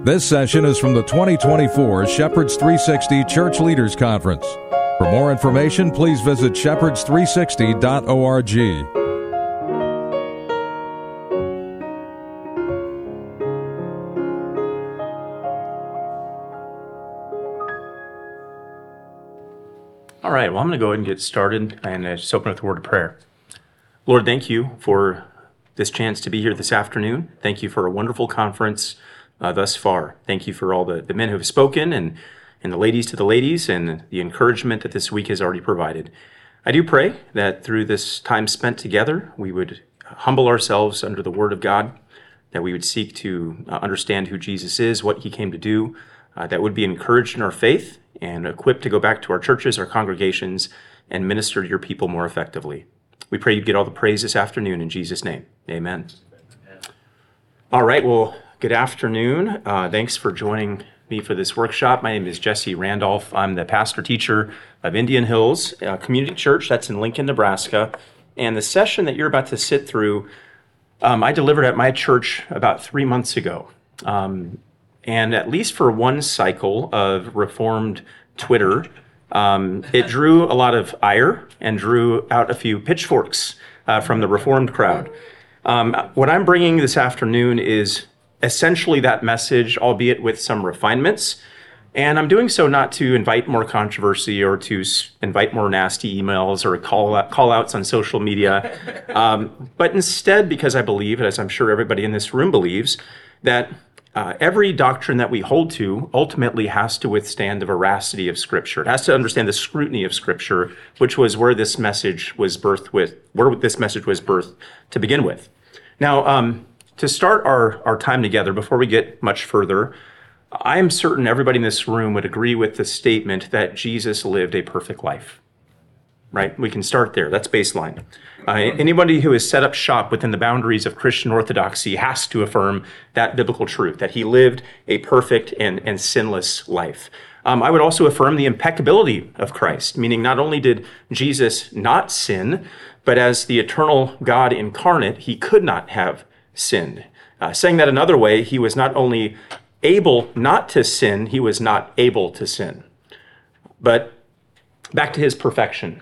This session is from the 2024 Shepherds 360 Church Leaders Conference. For more information, please visit shepherds360.org. All right, well, I'm going to go ahead and get started and just open with a word of prayer. Lord, thank you for this chance to be here this afternoon. Thank you for a wonderful conference thus far. Thank you for all the men who have spoken and the ladies to the ladies and the encouragement that this week has already provided. I do pray that through this time spent together, we would humble ourselves under the Word of God, that we would seek to understand who Jesus is, what he came to do, that would be encouraged in our faith and equipped to go back to our churches, our congregations, and minister to your people more effectively. We pray you'd get all the praise this afternoon in Jesus' name. Amen. All right, well, good afternoon. Thanks for joining me for this workshop. My name is Jesse Randolph. I'm the pastor teacher of Indian Hills Community Church. That's in Lincoln, Nebraska. And the session that you're about to sit through, I delivered at my church about 3 months ago. And at least for one cycle of Reformed Twitter, it drew a lot of ire and drew out a few pitchforks from the Reformed crowd. What I'm bringing this afternoon is essentially that message, albeit with some refinements. And I'm doing so not to invite more controversy or to invite more nasty emails or call outs on social media, but instead because I believe, as I'm sure everybody in this room believes, that every doctrine that we hold to ultimately has to withstand the veracity of Scripture. It has to understand the scrutiny of Scripture, which was where this message was birthed to begin with. Now, to start our time together, before we get much further, I am certain everybody in this room would agree with the statement that Jesus lived a perfect life. Right? We can start there. That's baseline. Anybody who has set up shop within the boundaries of Christian orthodoxy has to affirm that biblical truth, that he lived a perfect and sinless life. I would also affirm the impeccability of Christ, meaning not only did Jesus not sin, but as the eternal God incarnate, he could not have sinned. Saying that another way, he was not only able not to sin, he was not able to sin. But back to his perfection.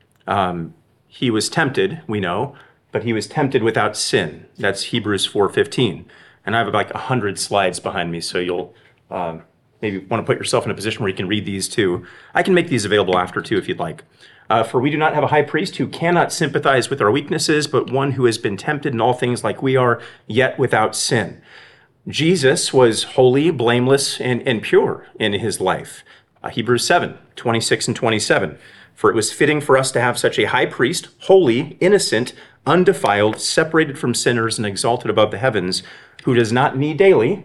He was tempted, we know, but he was tempted without sin. That's Hebrews 4:15. And I have like 100 slides behind me, so you'll maybe want to put yourself in a position where you can read these too. I can make these available after too if you'd like. For we do not have a high priest who cannot sympathize with our weaknesses, but one who has been tempted in all things like we are, yet without sin. Jesus was holy, blameless, and pure in his life. Hebrews 7:26 and 27. For it was fitting for us to have such a high priest, holy, innocent, undefiled, separated from sinners and exalted above the heavens, who does not need daily,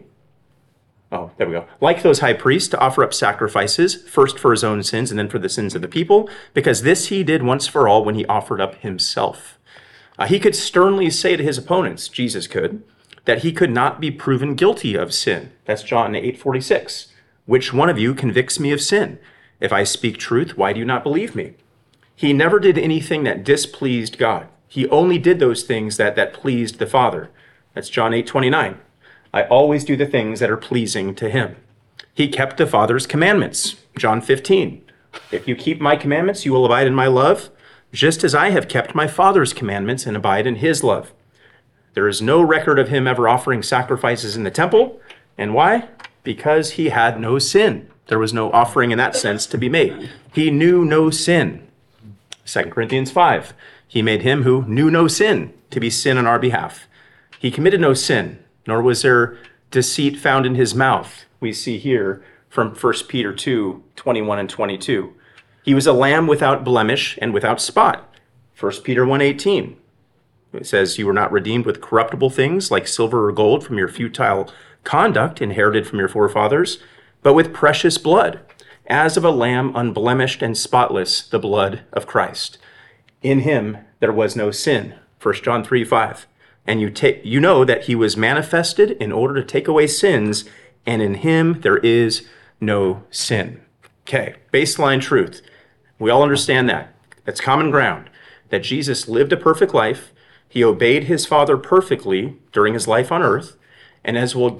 like those high priests, to offer up sacrifices, first for his own sins and then for the sins of the people, because this he did once for all when he offered up himself. He could sternly say to his opponents, Jesus could, that he could not be proven guilty of sin. That's John 8:46. Which one of you convicts me of sin? If I speak truth, why do you not believe me? He never did anything that displeased God. He only did those things that pleased the Father. That's John 8:29. I always do the things that are pleasing to him. He kept the Father's commandments. John 15. If you keep my commandments, you will abide in my love, just as I have kept my Father's commandments and abide in his love. There is no record of him ever offering sacrifices in the temple. And why? Because he had no sin. There was no offering in that sense to be made. He knew no sin. 2 Corinthians 5. He made him who knew no sin to be sin on our behalf. He committed no sin, nor was there deceit found in his mouth. We see here from 1 Peter 2:21 and 22. He was a lamb without blemish and without spot. 1 Peter 1:18. It says, you were not redeemed with corruptible things like silver or gold from your futile conduct inherited from your forefathers, but with precious blood, as of a lamb unblemished and spotless, the blood of Christ. In him there was no sin. 1 John 3:5. And you know that he was manifested in order to take away sins, and in him there is no sin. Okay, baseline truth. We all understand that. That's common ground. That Jesus lived a perfect life. He obeyed his Father perfectly during his life on earth. And as we'll get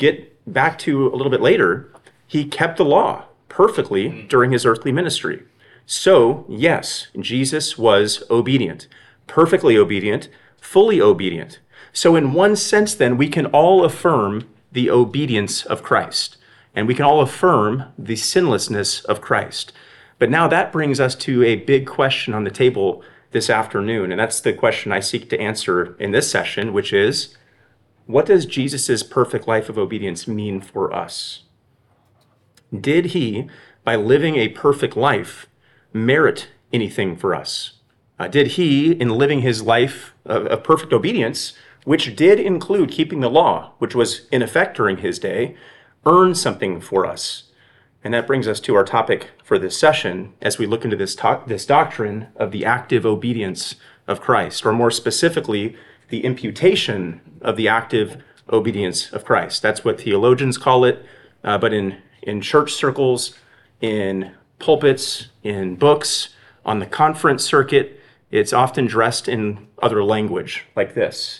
back to a little bit later, he kept the law perfectly during his earthly ministry. So, yes, Jesus was obedient, perfectly obedient, fully obedient. So in one sense, then, we can all affirm the obedience of Christ, and we can all affirm the sinlessness of Christ. But now that brings us to a big question on the table this afternoon, and that's the question I seek to answer in this session, which is, what does Jesus' perfect life of obedience mean for us? Did he, by living a perfect life, merit anything for us? Did he, in living his life of perfect obedience, which did include keeping the law, which was in effect during his day, earn something for us? And that brings us to our topic for this session as we look into this doctrine of the active obedience of Christ, or more specifically, the imputation of the active obedience of Christ. That's what theologians call it, but in church circles, in pulpits, in books, on the conference circuit, it's often dressed in other language like this.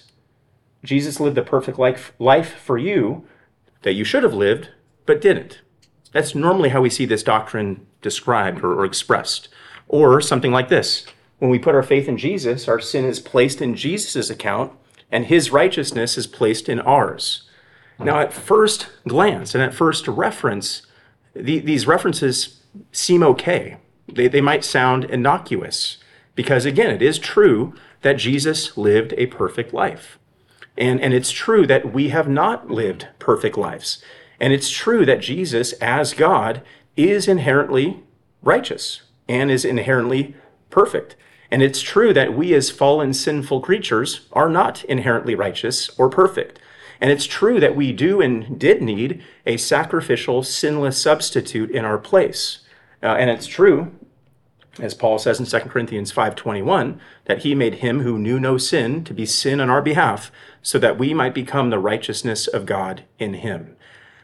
Jesus lived the perfect life for you that you should have lived, but didn't. That's normally how we see this doctrine described or expressed. Or something like this. When we put our faith in Jesus, our sin is placed in Jesus' account, and his righteousness is placed in ours. Now, at first glance and at first reference, these references seem okay. They might sound innocuous, because again, it is true that Jesus lived a perfect life. And it's true that we have not lived perfect lives. And it's true that Jesus, as God, is inherently righteous and is inherently perfect. And it's true that we as fallen, sinful creatures are not inherently righteous or perfect. And it's true that we do and did need a sacrificial, sinless substitute in our place. And it's true, as Paul says in 2 Corinthians 5:21, that he made him who knew no sin to be sin on our behalf, so that we might become the righteousness of God in him.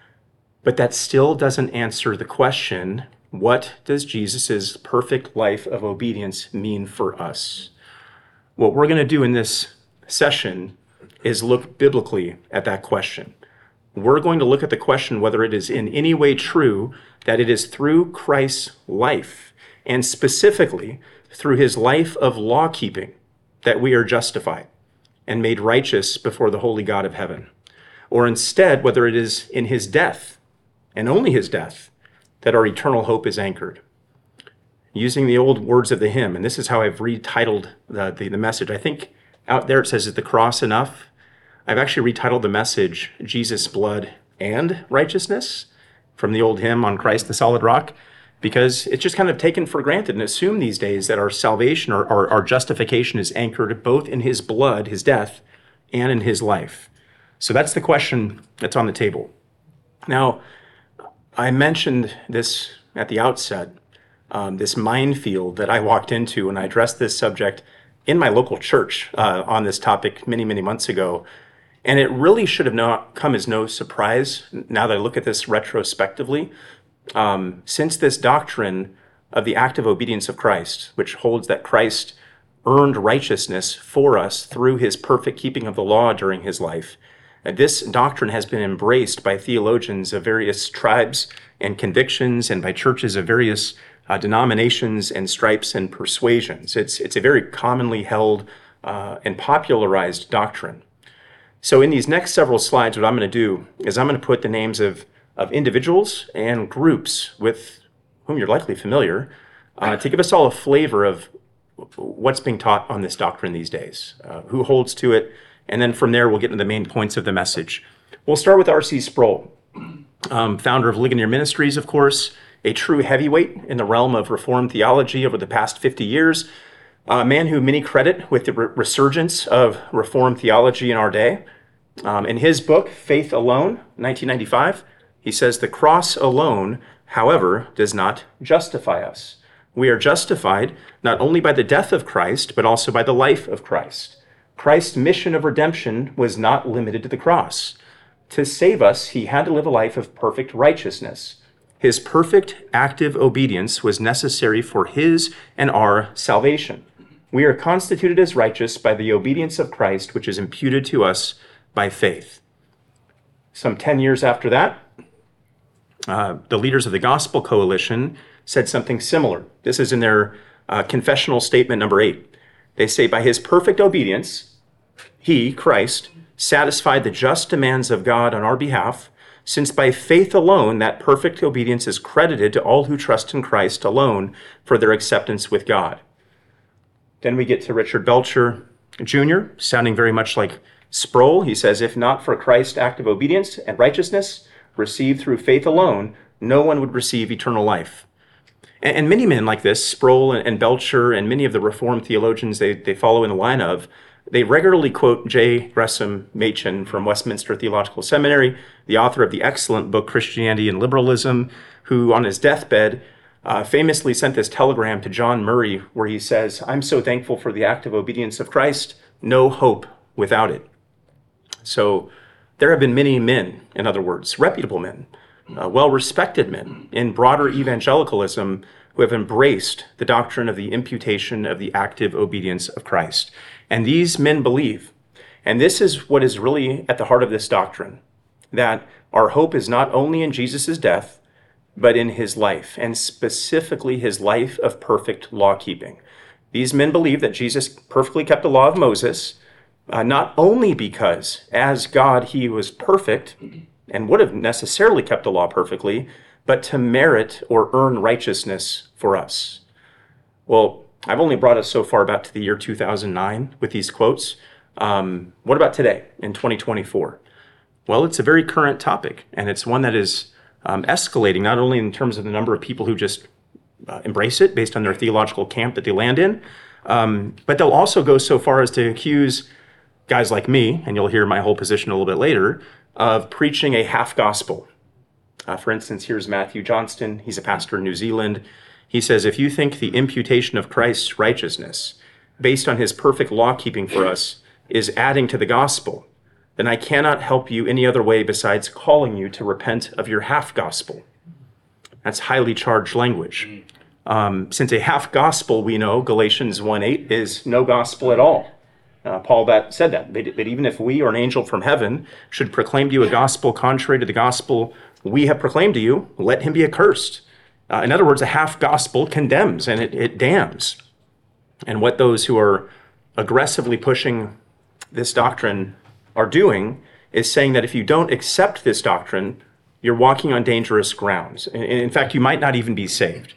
But that still doesn't answer the question, what does Jesus' perfect life of obedience mean for us? What we're going to do in this session is look biblically at that question. We're going to look at the question whether it is in any way true that it is through Christ's life, and specifically through his life of law-keeping, that we are justified and made righteous before the holy God of heaven. Or instead, whether it is in his death, and only his death, that our eternal hope is anchored. Using the old words of the hymn, and this is how I've retitled the message. I think out there it says, is the cross enough? I've actually retitled the message, Jesus' blood and righteousness, from the old hymn, On Christ the Solid Rock, because it's just kind of taken for granted and assumed these days that our salvation or our justification is anchored both in his blood, his death, and in his life. So that's the question that's on the table. Now, I mentioned this at the outset, this minefield that I walked into when I addressed this subject in my local church on this topic many, many months ago. And it really should have not come as no surprise now that I look at this retrospectively, since this doctrine of the active obedience of Christ, which holds that Christ earned righteousness for us through his perfect keeping of the law during his life. This doctrine has been embraced by theologians of various tribes and convictions and by churches of various denominations and stripes and persuasions. It's a very commonly held and popularized doctrine. So in these next several slides, what I'm going to do is I'm going to put the names of individuals and groups with whom you're likely familiar to give us all a flavor of what's being taught on this doctrine these days, who holds to it, and then from there we'll get into the main points of the message. We'll start with R.C. Sproul, founder of Ligonier Ministries, of course, a true heavyweight in the realm of Reformed theology over the past 50 years, a man who many credit with the resurgence of Reformed theology in our day. In his book, Faith Alone, 1995, he says, the cross alone, however, does not justify us. We are justified not only by the death of Christ, but also by the life of Christ. Christ's mission of redemption was not limited to the cross. To save us, he had to live a life of perfect righteousness. His perfect active obedience was necessary for his and our salvation. We are constituted as righteous by the obedience of Christ, which is imputed to us by faith. Some 10 years after that, the leaders of the Gospel Coalition said something similar. This is in their confessional statement number 8. They say, by his perfect obedience, he, Christ, satisfied the just demands of God on our behalf, since by faith alone that perfect obedience is credited to all who trust in Christ alone for their acceptance with God. Then we get to Richard Belcher Jr., sounding very much like Sproul. He says, if not for Christ's act of obedience and righteousness received through faith alone, no one would receive eternal life. And many men like this, Sproul and Belcher and many of the Reformed theologians they follow in the line of, they regularly quote J. Gresham Machen from Westminster Theological Seminary, the author of the excellent book Christianity and Liberalism, who on his deathbed famously sent this telegram to John Murray where he says, I'm so thankful for the act of obedience of Christ, no hope without it. So there have been many men, in other words, reputable men, well-respected men in broader evangelicalism who have embraced the doctrine of the imputation of the active obedience of Christ. And these men believe, and this is what is really at the heart of this doctrine, that our hope is not only in Jesus' death, but in his life, and specifically his life of perfect law-keeping. These men believe that Jesus perfectly kept the law of Moses, not only because as God he was perfect and would have necessarily kept the law perfectly, but to merit or earn righteousness for us. Well, I've only brought us so far back to the year 2009 with these quotes. What about today in 2024? Well, it's a very current topic, and it's one that is escalating, not only in terms of the number of people who just embrace it based on their theological camp that they land in, but they'll also go so far as to accuse guys like me, and you'll hear my whole position a little bit later, of preaching a half gospel. For instance, here's Matthew Johnston. He's a pastor in New Zealand. He says, if you think the imputation of Christ's righteousness based on his perfect law-keeping for us is adding to the gospel, then I cannot help you any other way besides calling you to repent of your half gospel. That's highly charged language. Since a half gospel, we know, Galatians 1:8, is no gospel at all. Paul said that even if we or an angel from heaven should proclaim to you a gospel contrary to the gospel we have proclaimed to you, let him be accursed. In other words, a half gospel condemns and it damns. And what those who are aggressively pushing this doctrine are doing is saying that if you don't accept this doctrine, you're walking on dangerous grounds. In fact, you might not even be saved.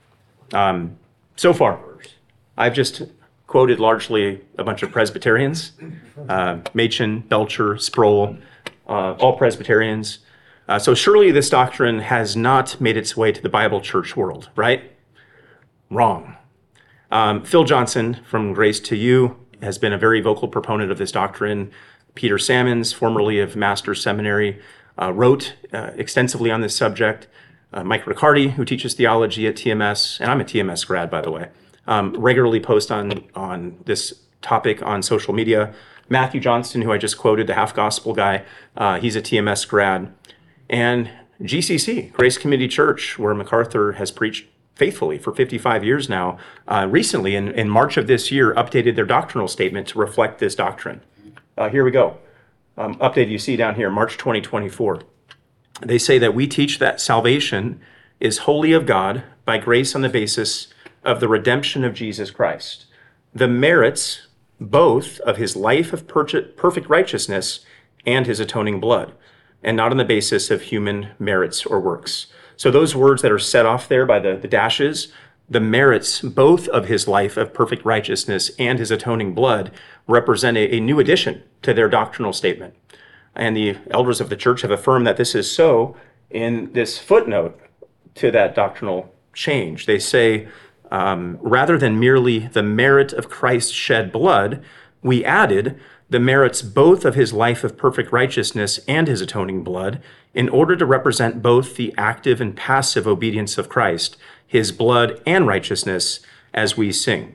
So far, I've just quoted largely a bunch of Presbyterians, Machen, Belcher, Sproul, all Presbyterians. So surely this doctrine has not made its way to the Bible church world, right? Wrong. Phil Johnson from Grace to You has been a very vocal proponent of this doctrine. Peter Sammons, formerly of Master's Seminary, wrote extensively on this subject. Mike Riccardi, who teaches theology at TMS, and I'm a TMS grad, by the way, regularly post on this topic on social media. Matthew Johnston, who I just quoted, the half gospel guy, he's a TMS grad. And GCC, Grace Community Church, where MacArthur has preached faithfully for 55 years now, recently in March of this year updated their doctrinal statement to reflect this doctrine. Here we go. Update you see down here, March 2024. They say that we teach that salvation is wholly of God by grace on the basis of the redemption of Jesus Christ. The merits both of his life of perfect righteousness and his atoning blood, and not on the basis of human merits or works. So those words that are set off there by the dashes, the merits both of his life of perfect righteousness and his atoning blood represent a new addition to their doctrinal statement. And the elders of the church have affirmed that this is so in this footnote to that doctrinal change. They say, rather than merely the merit of Christ's shed blood, we added the merits both of his life of perfect righteousness and his atoning blood in order to represent both the active and passive obedience of Christ, his blood and righteousness, as we sing.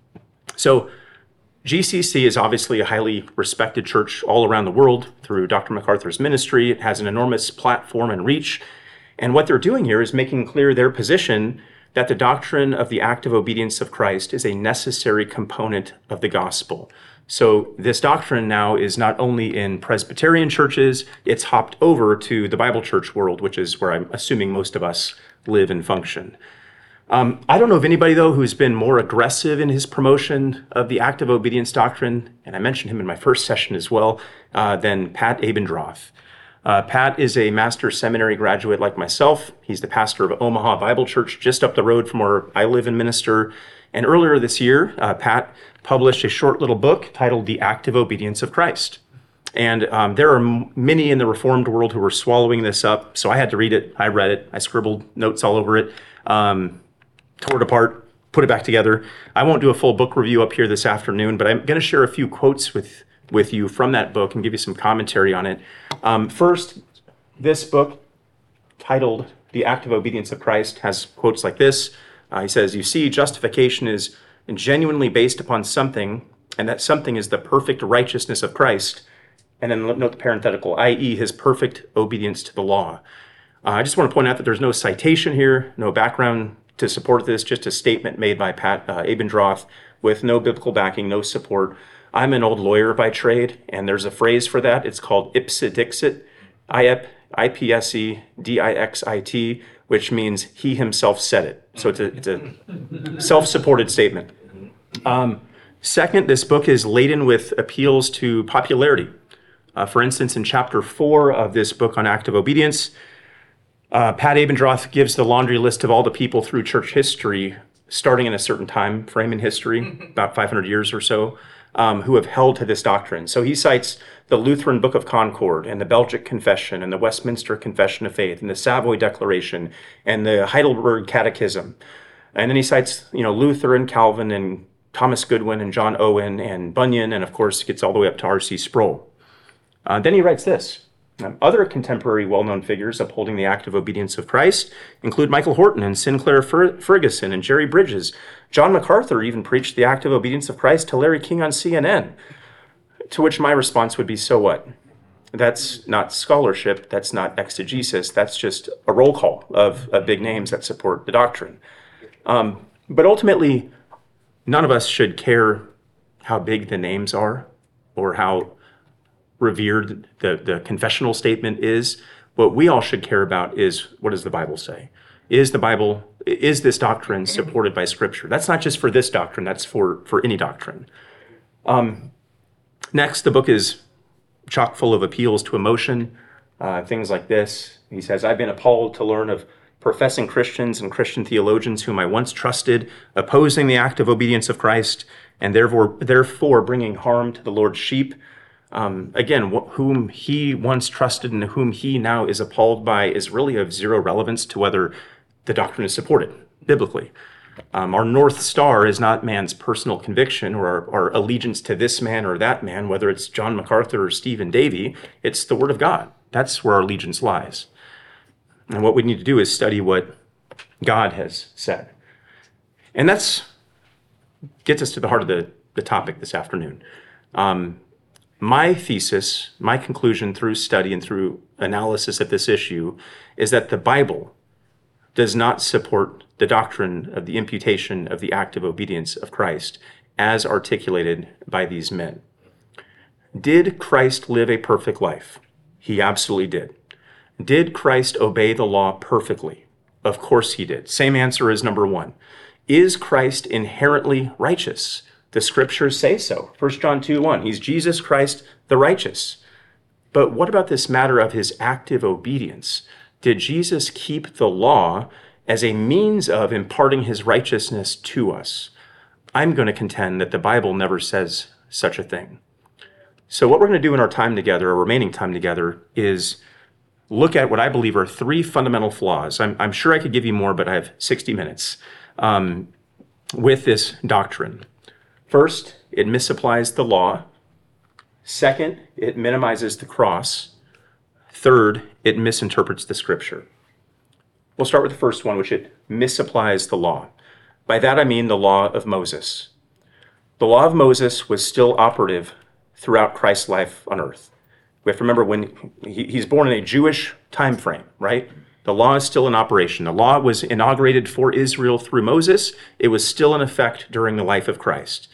So GCC is obviously a highly respected church all around the world through Dr. MacArthur's ministry. It has an enormous platform and reach. And what they're doing here is making clear their position that the doctrine of the active obedience of Christ is a necessary component of the gospel. So this doctrine now is not only in Presbyterian churches, it's hopped over to the Bible church world, which is where I'm assuming most of us live and function. I don't know of anybody, though, who's been more aggressive in his promotion of the active obedience doctrine, and I mentioned him in my first session as well, than Pat Abendroth. Pat is a master's seminary graduate like myself. He's the pastor of Omaha Bible Church just up the road from where I live and minister. And earlier this year, Pat published a short little book titled The Active Obedience of Christ. And there are many in the Reformed world who are swallowing this up, so I had to read it. I read it. I scribbled notes all over it, tore it apart, put it back together. I won't do a full book review up here this afternoon, but I'm going to share a few quotes with you from that book and give you some commentary on it. First, this book, titled The Active Obedience of Christ, has quotes like this. He says, "You see, justification is genuinely based upon something, and that something is the perfect righteousness of Christ." And then note the parenthetical, i.e. his perfect obedience to the law. I just want to point out that there's no citation here, no background to support this, just a statement made by Pat Abendroth with no biblical backing, no support. I'm an old lawyer by trade, and there's a phrase for that. It's called ipse dixit, IPSE-DIXIT, which means he himself said it. So it's a self-supported statement. Second, this book is laden with appeals to popularity. For instance, in chapter 4 of this book on active obedience, Pat Abendroth gives the laundry list of all the people through church history, starting in a certain time frame in history, about 500 years or so, who have held to this doctrine. So he cites the Lutheran Book of Concord and the Belgic Confession and the Westminster Confession of Faith and the Savoy Declaration and the Heidelberg Catechism. And then he cites, Luther and Calvin and Thomas Goodwin and John Owen and Bunyan, and of course gets all the way up to R.C. Sproul. Then he writes this. Other contemporary well-known figures upholding the active obedience of Christ include Michael Horton and Sinclair Ferguson and Jerry Bridges. John MacArthur even preached the active obedience of Christ to Larry King on CNN. To which my response would be, so what? That's not scholarship, that's not exegesis, that's just a roll call of big names that support the doctrine. But ultimately, none of us should care how big the names are or how revered the confessional statement is. What we all should care about is, what does the Bible say? Is this doctrine supported by Scripture? That's not just for this doctrine, that's for any doctrine. Next, the book is chock full of appeals to emotion, things like this. He says, "I've been appalled to learn of professing Christians and Christian theologians whom I once trusted, opposing the active obedience of Christ, and therefore bringing harm to the Lord's sheep." Again, whom he once trusted and whom he now is appalled by is really of zero relevance to whether the doctrine is supported biblically. Our North Star is not man's personal conviction or our allegiance to this man or that man, whether it's John MacArthur or Stephen Davey. It's the Word of God. That's where our allegiance lies. And what we need to do is study what God has said. And that's gets us to the heart of the topic this afternoon. My thesis, my conclusion through study and through analysis of this issue is that the Bible does not support the doctrine of the imputation of the active obedience of Christ as articulated by these men. Did Christ live a perfect life? He absolutely did. Did Christ obey the law perfectly? Of course he did. Same answer as number 1. Is Christ inherently righteous? The scriptures say so. 1 John 2:1, he's Jesus Christ the righteous. But what about this matter of his active obedience? Did Jesus keep the law as a means of imparting his righteousness to us? I'm going to contend that the Bible never says such a thing. So what we're going to do in our time together, our remaining time together, is look at what I believe are 3 fundamental flaws. I'm sure I could give you more, but I have 60 minutes with this doctrine. First, it misapplies the law. Second, it minimizes the cross. Third, it misinterprets the scripture. We'll start with the first one, which it misapplies the law. By that I mean the law of Moses. The law of Moses was still operative throughout Christ's life on earth. We have to remember when he's born in a Jewish time frame, right? The law is still in operation. The law was inaugurated for Israel through Moses. It was still in effect during the life of Christ.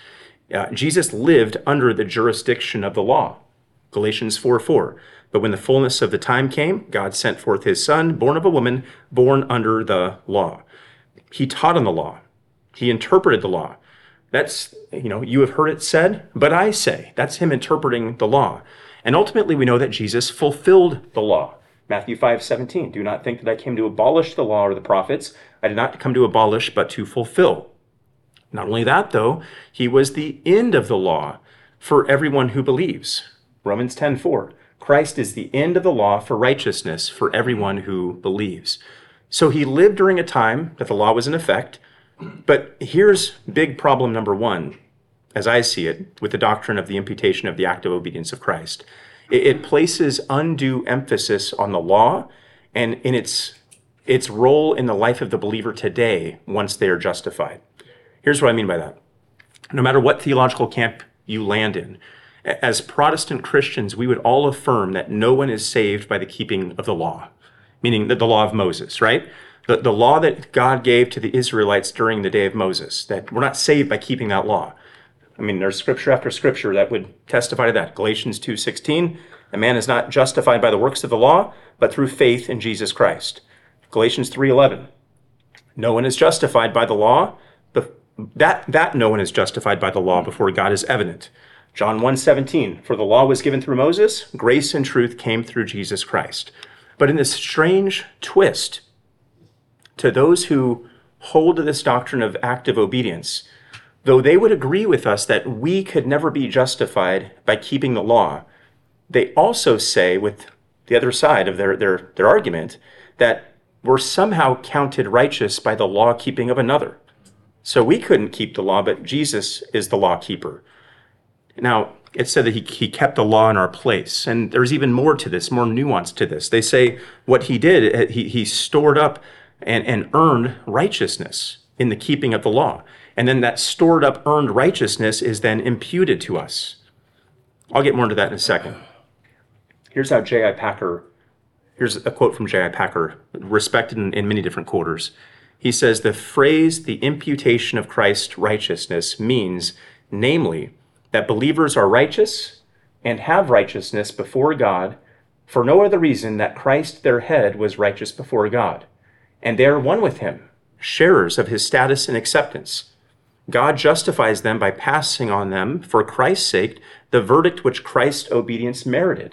Jesus lived under the jurisdiction of the law. Galatians 4:4. But when the fullness of the time came, God sent forth his son, born of a woman, born under the law. He taught on the law. He interpreted the law. That's, you have heard it said, but I say. That's him interpreting the law. And ultimately, we know that Jesus fulfilled the law. Matthew 5:17. Do not think that I came to abolish the law or the prophets. I did not come to abolish, but to fulfill. Not only that, though, he was the end of the law for everyone who believes. Romans 10:4. Christ is the end of the law for righteousness for everyone who believes. So he lived during a time that the law was in effect. But here's big problem number one, as I see it, with the doctrine of the imputation of the active obedience of Christ. It places undue emphasis on the law and in its role in the life of the believer today once they are justified. Here's what I mean by that. No matter what theological camp you land in, as Protestant Christians, we would all affirm that no one is saved by the keeping of the law, meaning the law of Moses, right? The law that God gave to the Israelites during the day of Moses, that we're not saved by keeping that law. I mean, there's scripture after scripture that would testify to that. Galatians 2:16, a man is not justified by the works of the law, but through faith in Jesus Christ. Galatians 3:11, no one is justified by the law, but that no one is justified by the law before God is evident. John 1:17, for the law was given through Moses, grace and truth came through Jesus Christ. But in this strange twist, to those who hold to this doctrine of active obedience, though they would agree with us that we could never be justified by keeping the law, they also say, with the other side of their argument, that we're somehow counted righteous by the law keeping of another. So we couldn't keep the law, but Jesus is the law keeper. Now, it's said that he kept the law in our place. And there's even more to this, more nuance to this. They say what he did, he stored up and earned righteousness in the keeping of the law. And then that stored up, earned righteousness is then imputed to us. I'll get more into that in a second. Here's a quote from J.I. Packer, respected in many different quarters. He says, the phrase, the imputation of Christ's righteousness means, namely, that believers are righteous and have righteousness before God for no other reason that Christ, their head, was righteous before God. And they are one with him, sharers of his status and acceptance. God justifies them by passing on them, for Christ's sake, the verdict which Christ's obedience merited.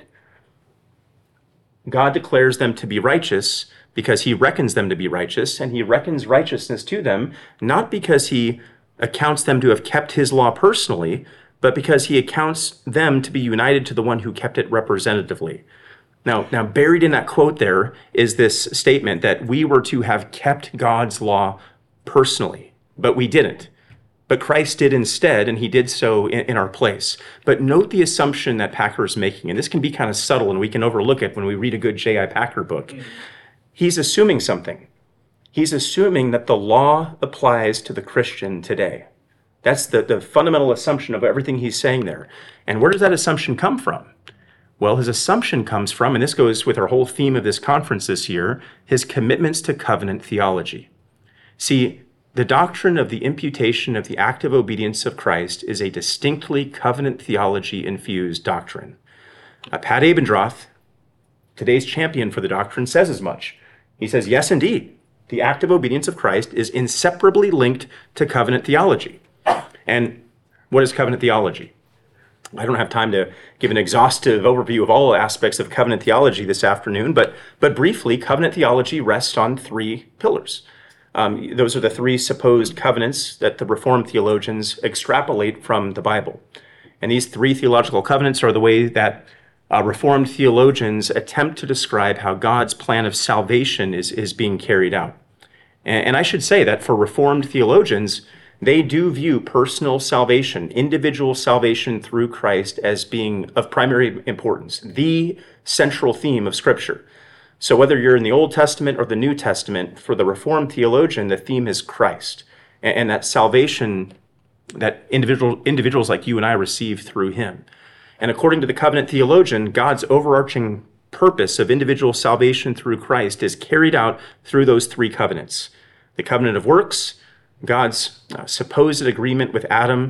God declares them to be righteous because he reckons them to be righteous, and he reckons righteousness to them, not because he accounts them to have kept his law personally, but because he accounts them to be united to the one who kept it representatively. Now, buried in that quote there is this statement that we were to have kept God's law personally, but we didn't. But Christ did instead, and he did so in our place. But note the assumption that Packer is making, and this can be kind of subtle, and we can overlook it when we read a good J.I. Packer book. He's assuming something. He's assuming that the law applies to the Christian today. That's the fundamental assumption of everything he's saying there. And where does that assumption come from? Well, his assumption comes from, and this goes with our whole theme of this conference this year, his commitments to covenant theology. See, the doctrine of the imputation of the active obedience of Christ is a distinctly covenant theology-infused doctrine. Pat Abendroth, today's champion for the doctrine, says as much. He says, yes, indeed, the active obedience of Christ is inseparably linked to covenant theology. And what is covenant theology? I don't have time to give an exhaustive overview of all aspects of covenant theology this afternoon, but briefly, covenant theology rests on three pillars. Those are the three supposed covenants that the Reformed theologians extrapolate from the Bible. And these three theological covenants are the way that Reformed theologians attempt to describe how God's plan of salvation is being carried out. And I should say that for Reformed theologians, they do view personal salvation, individual salvation through Christ, as being of primary importance, the central theme of Scripture. So whether you're in the Old Testament or the New Testament, for the Reformed theologian, the theme is Christ, and that salvation that individuals like you and I receive through him. And according to the covenant theologian, God's overarching purpose of individual salvation through Christ is carried out through those three covenants. The covenant of works, God's supposed agreement with Adam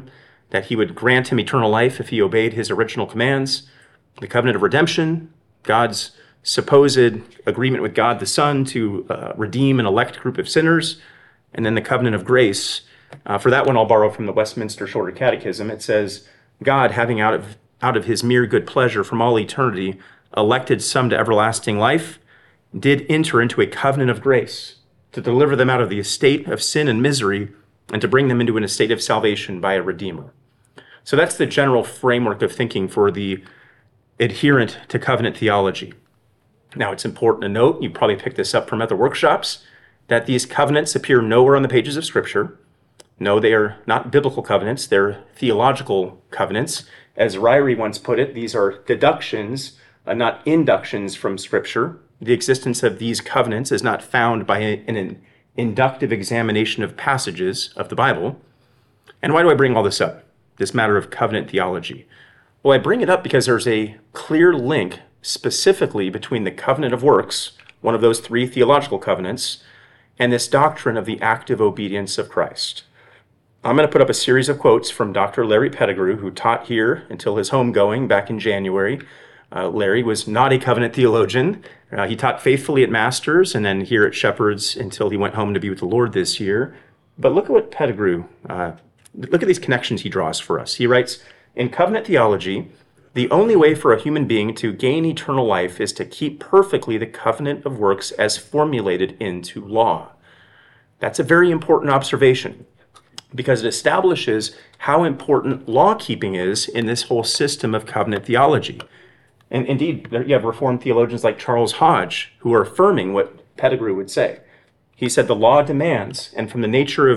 that he would grant him eternal life if he obeyed his original commands, the covenant of redemption, God's supposed agreement with God the Son to redeem an elect group of sinners, and then the covenant of grace. For that one, I'll borrow from the Westminster Shorter Catechism. It says, God, having out of his mere good pleasure from all eternity, elected some to everlasting life, did enter into a covenant of grace to deliver them out of the estate of sin and misery and to bring them into an estate of salvation by a Redeemer. So that's the general framework of thinking for the adherent to covenant theology. Now, it's important to note, you probably picked this up from other workshops, that these covenants appear nowhere on the pages of Scripture. No, they are not biblical covenants, they're theological covenants. As Ryrie once put it, these are deductions, not inductions from Scripture. The existence of these covenants is not found by an inductive examination of passages of the Bible. And why do I bring all this up, this matter of covenant theology? Well, I bring it up because there's a clear link specifically between the covenant of works, one of those three theological covenants, and this doctrine of the active obedience of Christ. I'm going to put up a series of quotes from Dr. Larry Pettigrew, who taught here until his homegoing back in January. Larry was not a covenant theologian. He taught faithfully at Masters and then here at Shepherd's until he went home to be with the Lord this year. But look at what Pettigrew, look at these connections he draws for us. He writes, in covenant theology, the only way for a human being to gain eternal life is to keep perfectly the covenant of works as formulated into law. That's a very important observation because it establishes how important law-keeping is in this whole system of covenant theology. And indeed, you have Reformed theologians like Charles Hodge who are affirming what Pettigrew would say. He said the law demands, and from the nature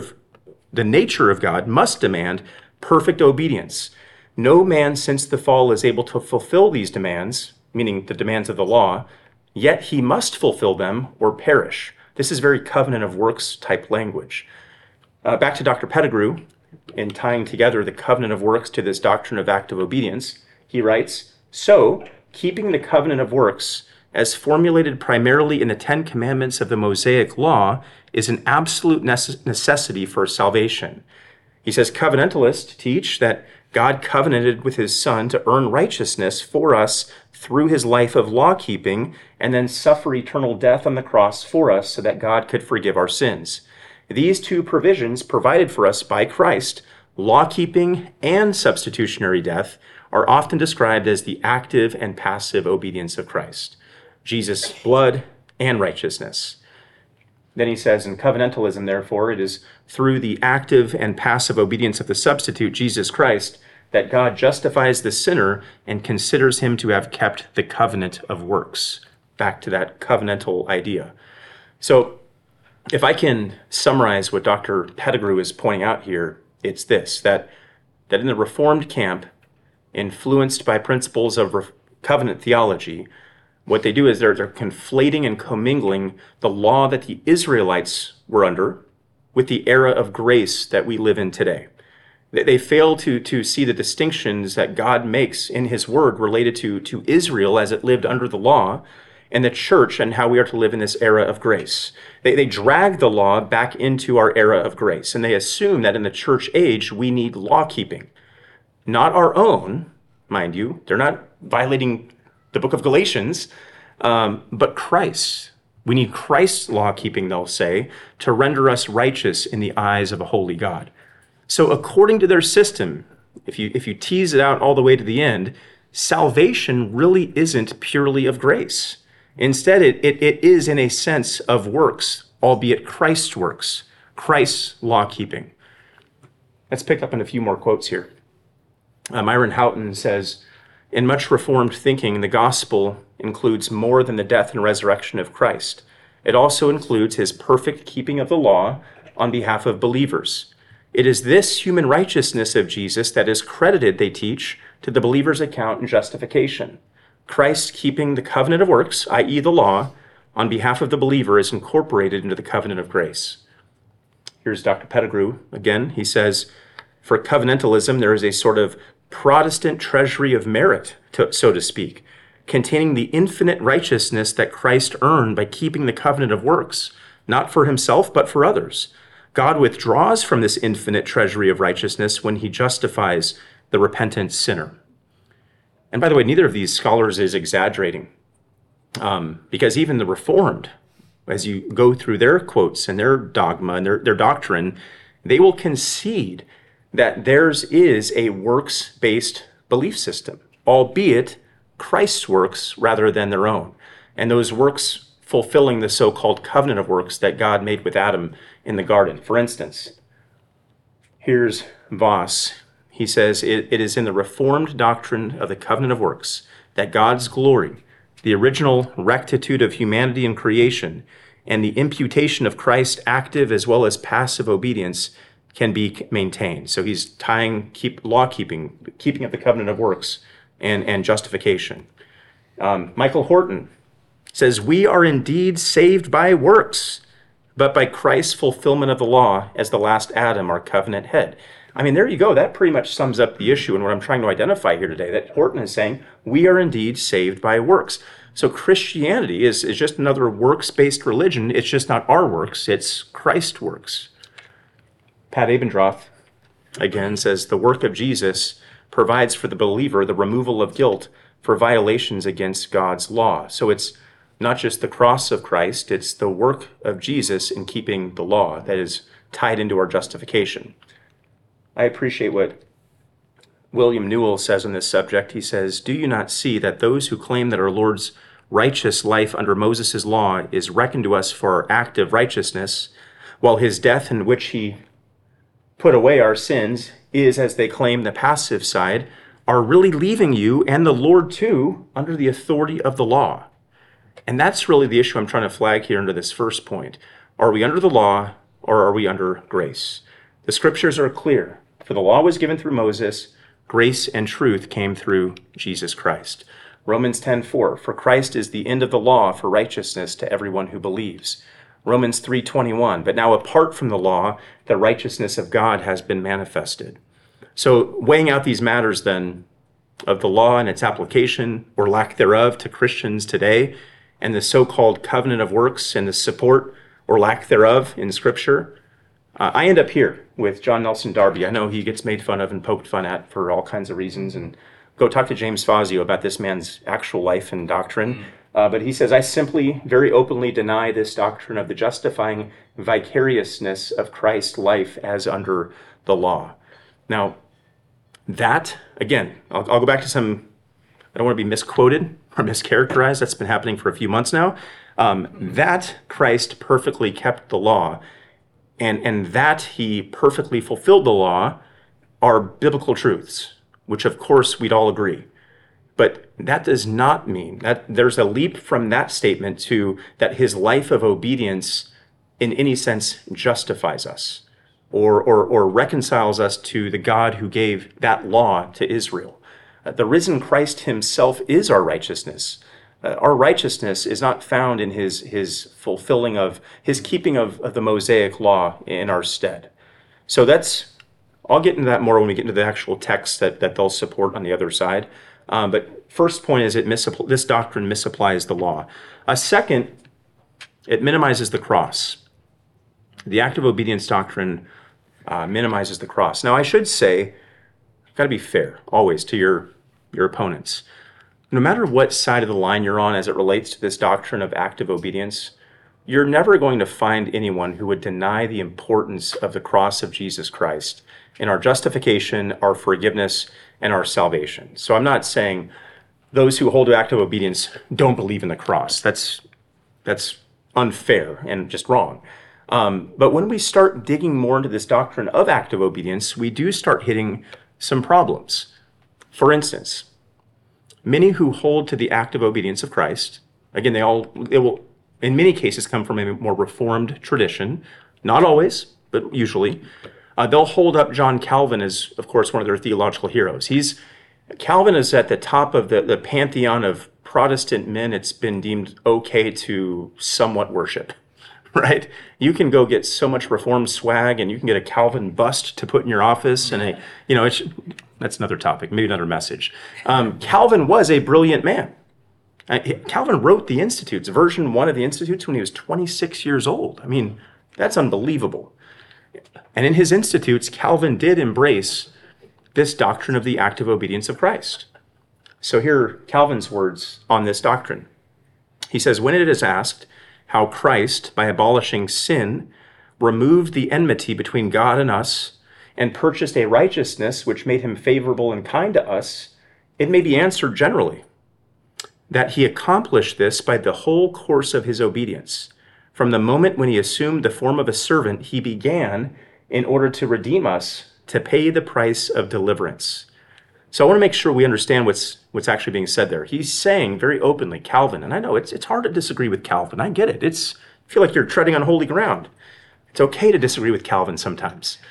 of God must demand, perfect obedience. No man since the fall is able to fulfill these demands, meaning the demands of the law, yet he must fulfill them or perish. This is very covenant of works type language. Back to Dr. Pettigrew, in tying together the covenant of works to this doctrine of active obedience, he writes, so, keeping the covenant of works as formulated primarily in the Ten Commandments of the Mosaic Law is an absolute necessity for salvation. He says covenantalists teach that God covenanted with his Son to earn righteousness for us through his life of law-keeping and then suffer eternal death on the cross for us so that God could forgive our sins. These two provisions provided for us by Christ, law-keeping and substitutionary death, are often described as the active and passive obedience of Christ. Jesus' blood and righteousness. Then he says, in covenantalism, therefore, it is through the active and passive obedience of the substitute, Jesus Christ, that God justifies the sinner and considers him to have kept the covenant of works. Back to that covenantal idea. So, if I can summarize what Dr. Pettigrew is pointing out here, it's this, that in the Reformed camp, influenced by principles of covenant theology, what they do is they're conflating and commingling the law that the Israelites were under with the era of grace that we live in today. They fail to see the distinctions that God makes in his word related to Israel as it lived under the law and the church and how we are to live in this era of grace. They drag the law back into our era of grace, and they assume that in the church age we need law-keeping. Not our own, mind you. They're not violating the book of Galatians, but Christ. We need Christ's law-keeping, they'll say, to render us righteous in the eyes of a holy God. So according to their system, if you tease it out all the way to the end, salvation really isn't purely of grace. Instead, it is in a sense of works, albeit Christ's works, Christ's law-keeping. Let's pick up on a few more quotes here. Myron Houghton says, in much Reformed thinking, the gospel includes more than the death and resurrection of Christ. It also includes his perfect keeping of the law on behalf of believers. It is this human righteousness of Jesus that is credited, they teach, to the believer's account in justification. Christ keeping the covenant of works, i.e. the law, on behalf of the believer is incorporated into the covenant of grace. Here's Dr. Pettigrew again. He says, for covenantalism, there is a sort of Protestant treasury of merit, so to speak, containing the infinite righteousness that Christ earned by keeping the covenant of works, not for himself, but for others. God withdraws from this infinite treasury of righteousness when he justifies the repentant sinner. And by the way, neither of these scholars is exaggerating, because even the Reformed, as you go through their quotes and their dogma and their doctrine, they will concede that theirs is a works-based belief system, albeit Christ's works rather than their own. And those works fulfilling the so-called covenant of works that God made with Adam in the garden. For instance, here's Voss. He says, it is in the Reformed doctrine of the covenant of works that God's glory, the original rectitude of humanity and creation, and the imputation of Christ's active as well as passive obedience can be maintained. So he's tying keeping up the covenant of works and justification. Michael Horton says, we are indeed saved by works, but by Christ's fulfillment of the law as the last Adam, our covenant head. I mean, there you go. That pretty much sums up the issue and what I'm trying to identify here today, that Horton is saying we are indeed saved by works. So Christianity is just another works-based religion. It's just not our works. It's Christ's works. Pat Abendroth, again, says the work of Jesus provides for the believer the removal of guilt for violations against God's law. So it's not just the cross of Christ, it's the work of Jesus in keeping the law that is tied into our justification. I appreciate what William Newell says on this subject. He says, do you not see that those who claim that our Lord's righteous life under Moses' law is reckoned to us for our active righteousness, while his death in which he put away our sins is, as they claim, the passive side, are really leaving you and the Lord too under the authority of the law? And that's really the issue I'm trying to flag here under this first point. Are we under the law or are we under grace? The scriptures are clear. For the law was given through Moses, grace and truth came through Jesus Christ. Romans 10:4, for Christ is the end of the law for righteousness to everyone who believes. Romans 3:21, but now apart from the law, the righteousness of God has been manifested. So weighing out these matters then of the law and its application or lack thereof to Christians today, and the so-called covenant of works and the support or lack thereof in Scripture, I end up here with John Nelson Darby. I know he gets made fun of and poked fun at for all kinds of reasons, and go talk to James Fazio about this man's actual life and doctrine. But he says, I simply, very openly deny this doctrine of the justifying vicariousness of Christ's life as under the law. Now, that, again, I'll go back to some, I don't want to be misquoted or mischaracterized. That's been happening for a few months now. That Christ perfectly kept the law and that he perfectly fulfilled the law are biblical truths, which of course we'd all agree. But that does not mean that there's a leap from that statement to that his life of obedience in any sense justifies us or reconciles us to the God who gave that law to Israel. The risen Christ himself is our righteousness. Our righteousness is not found in his fulfilling of his keeping of the Mosaic law in our stead. So I'll get into that more when we get into the actual text that they'll support on the other side. But first point is this doctrine misapplies the law. Second, it minimizes the cross. The active obedience doctrine minimizes the cross. Now, I should say, I've got to be fair always to your opponents. No matter what side of the line you're on as it relates to this doctrine of active obedience, you're never going to find anyone who would deny the importance of the cross of Jesus Christ in our justification, our forgiveness, and our salvation. So I'm not saying those who hold to active obedience don't believe in the cross. That's unfair and just wrong. But when we start digging more into this doctrine of active obedience, we do start hitting some problems. For instance, many who hold to the active obedience of Christ, again, it will in many cases come from a more Reformed tradition, not always, but usually. They'll hold up John Calvin as, of course, one of their theological heroes. Calvin is at the top of the pantheon of Protestant men it's been deemed okay to somewhat worship, right? You can go get so much Reformed swag, and you can get a Calvin bust to put in your office, and that's another topic, maybe another message. Calvin was a brilliant man. Calvin wrote the Institutes, version 1 of the Institutes, when he was 26 years old. I mean, that's unbelievable. And in his Institutes, Calvin did embrace this doctrine of the active obedience of Christ. So here are Calvin's words on this doctrine. He says, when it is asked how Christ, by abolishing sin, removed the enmity between God and us, and purchased a righteousness which made him favorable and kind to us, it may be answered generally that he accomplished this by the whole course of his obedience. From the moment when he assumed the form of a servant, he began, in order to redeem us, to pay the price of deliverance. So I want to make sure we understand what's actually being said there. He's saying very openly, Calvin, and I know it's hard to disagree with Calvin. I get it. I feel like you're treading on holy ground. It's okay to disagree with Calvin sometimes.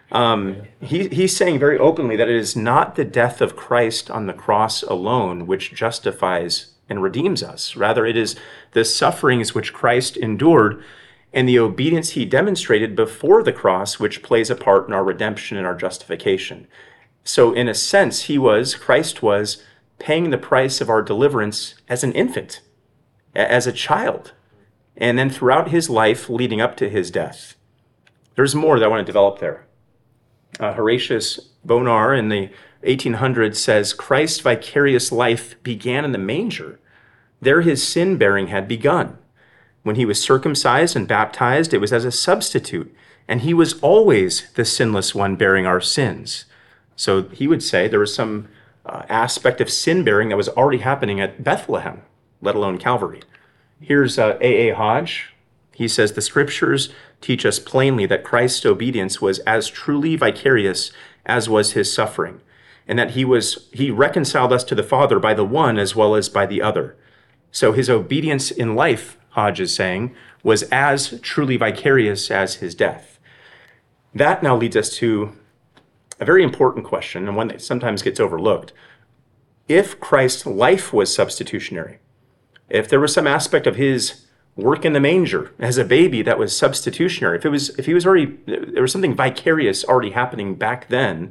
He's saying very openly that it is not the death of Christ on the cross alone which justifies and redeems us. Rather, it is the sufferings which Christ endured and the obedience he demonstrated before the cross which plays a part in our redemption and our justification. So in a sense, Christ was paying the price of our deliverance as an infant, as a child, and then throughout his life leading up to his death. There's more that I want to develop there. Horatius Bonar in the 1800s says, Christ's vicarious life began in the manger. There his sin-bearing had begun. When he was circumcised and baptized, it was as a substitute, and he was always the sinless one bearing our sins. So he would say there was some aspect of sin-bearing that was already happening at Bethlehem, let alone Calvary. Here's A.A. Hodge. He says, the scriptures teach us plainly that Christ's obedience was as truly vicarious as was his suffering, and that he reconciled us to the Father by the one as well as by the other. So his obedience in life, Hodge is saying, was as truly vicarious as his death. That now leads us to a very important question, and one that sometimes gets overlooked. If Christ's life was substitutionary, if there was some aspect of his work in the manger as a baby that was substitutionary, there was something vicarious already happening back then,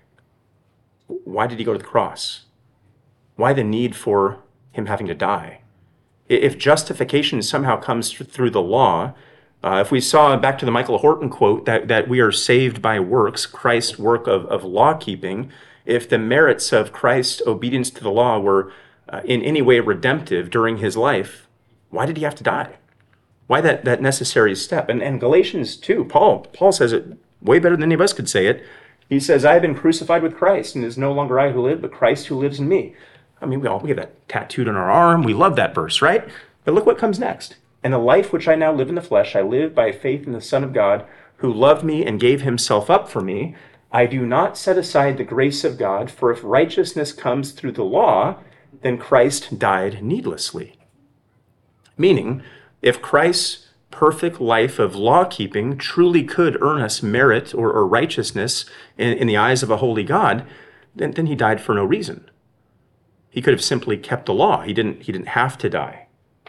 why did he go to the cross? Why the need for him having to die? If justification somehow comes through the law, if we saw back to the Michael Horton quote that we are saved by works, Christ's work of law keeping, if the merits of Christ's obedience to the law were in any way redemptive during his life, why did he have to die? Why that necessary step? And Galatians 2, Paul says it way better than any of us could say it. He says, I have been crucified with Christ, and it is no longer I who live, but Christ who lives in me. I mean, we have that tattooed on our arm. We love that verse, right? But look what comes next. And the life which I now live in the flesh, I live by faith in the Son of God, who loved me and gave himself up for me. I do not set aside the grace of God, for if righteousness comes through the law, then Christ died needlessly. Meaning, if Christ's perfect life of law-keeping truly could earn us merit or righteousness in the eyes of a holy God, then he died for no reason. He could have simply kept the law. He didn't have to die.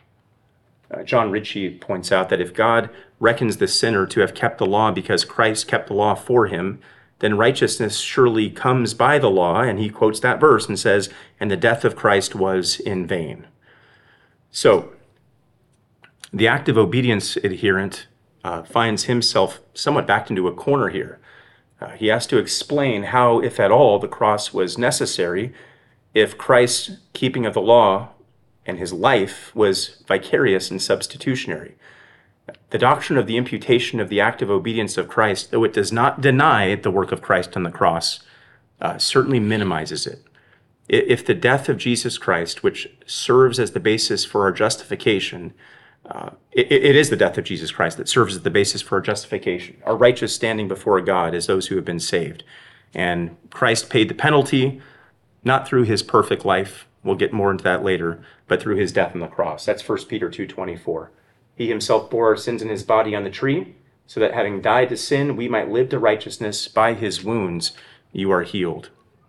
John Ritchie points out that if God reckons the sinner to have kept the law because Christ kept the law for him, then righteousness surely comes by the law, and he quotes that verse and says, and the death of Christ was in vain. So, the active obedience adherent finds himself somewhat backed into a corner here. He has to explain how, if at all, the cross was necessary, if Christ's keeping of the law and his life was vicarious and substitutionary. The doctrine of the imputation of the active obedience of Christ, though it does not deny the work of Christ on the cross, certainly minimizes it. If the death of Jesus Christ, which serves as the basis for our justification, it is the death of Jesus Christ that serves as the basis for our justification. Our righteous standing before God is those who have been saved. And Christ paid the penalty, not through his perfect life, we'll get more into that later, but through his death on the cross. That's 1 Peter 2:24. He himself bore our sins in his body on the tree, so that having died to sin, we might live to righteousness. By his wounds you are healed.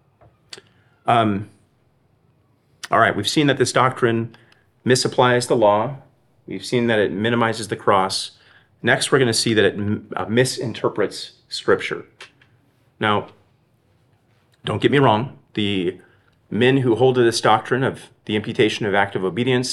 All right, we've seen that this doctrine misapplies the law. We've seen that it minimizes the cross. Next, we're going to see that it misinterprets Scripture. Now, don't get me wrong. The men who hold to this doctrine of the imputation of active obedience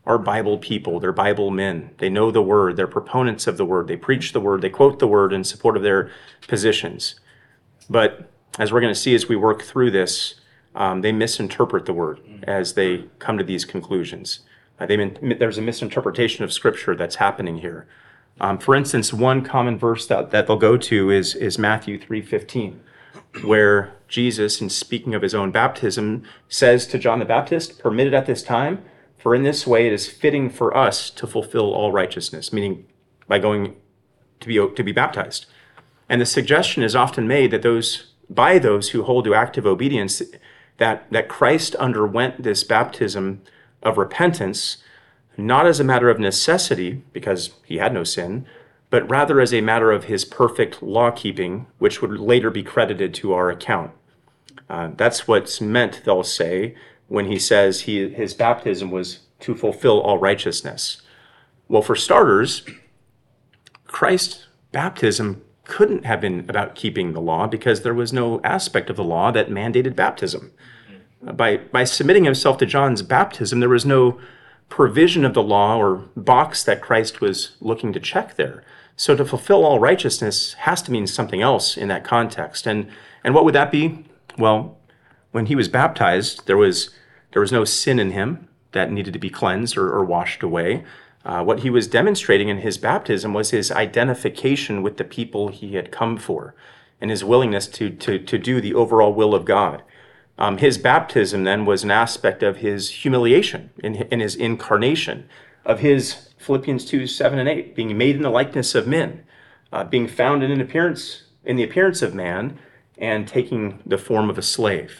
are Bible people. They're Bible men. They know the word. They're proponents of the word. They preach the word. They quote the word in support of their positions. But as we're going to see as we work through this, they misinterpret the word as they come to these conclusions. There's a misinterpretation of Scripture that's happening here. For instance, one common verse that they'll go to is Matthew 3:15, where Jesus, in speaking of his own baptism, says to John the Baptist, "Permit it at this time, for in this way it is fitting for us to fulfill all righteousness," meaning by going to be baptized. And the suggestion is often made that by those who hold to active obedience, that Christ underwent this baptism of repentance, not as a matter of necessity, because he had no sin, but rather as a matter of his perfect law-keeping, which would later be credited to our account. That's what's meant, they'll say, when he says his baptism was to fulfill all righteousness. Well, for starters, Christ's baptism couldn't have been about keeping the law because there was no aspect of the law that mandated baptism. By submitting himself to John's baptism, there was no provision of the law or box that Christ was looking to check there. So to fulfill all righteousness has to mean something else in that context. And what would that be? Well, when he was baptized, there was no sin in him that needed to be cleansed or washed away. What he was demonstrating in his baptism was his identification with the people he had come for and his willingness to do the overall will of God. His baptism then was an aspect of his humiliation in his incarnation, of his Philippians 2:7-8, being made in the likeness of men, being found in the appearance of man, and taking the form of a slave.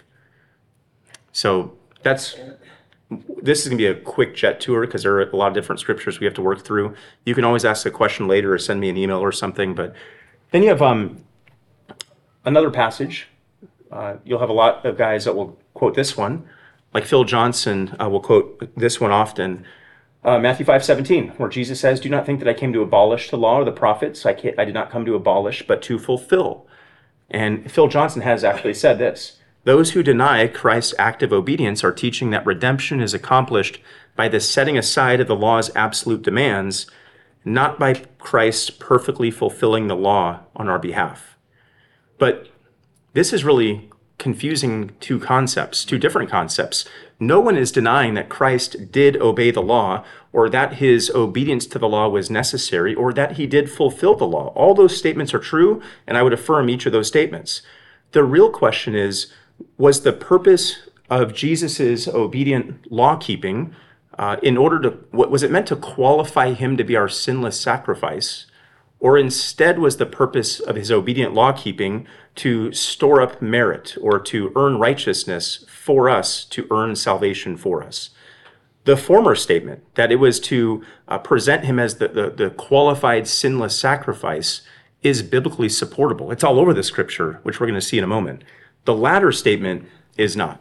So this is going to be a quick jet tour because there are a lot of different scriptures we have to work through. You can always ask a question later or send me an email or something. But then you have another passage. You'll have a lot of guys that will quote this one. Like Phil Johnson will quote this one often. Matthew 5:17, where Jesus says, "Do not think that I came to abolish the law or the prophets. I did not come to abolish, but to fulfill." And Phil Johnson has actually said this: "Those who deny Christ's active obedience are teaching that redemption is accomplished by the setting aside of the law's absolute demands, not by Christ perfectly fulfilling the law on our behalf." But this is really confusing two different concepts. No one is denying that Christ did obey the law, or that his obedience to the law was necessary, or that he did fulfill the law. All those statements are true, and I would affirm each of those statements. The real question is, was the purpose of Jesus's obedient law-keeping was it meant to qualify him to be our sinless sacrifice, or instead was the purpose of his obedient law-keeping to store up merit or to earn righteousness for us, to earn salvation for us? The former statement, that it was to present him as the qualified sinless sacrifice, is biblically supportable. It's all over the scripture, which we're going to see in a moment. The latter statement is not.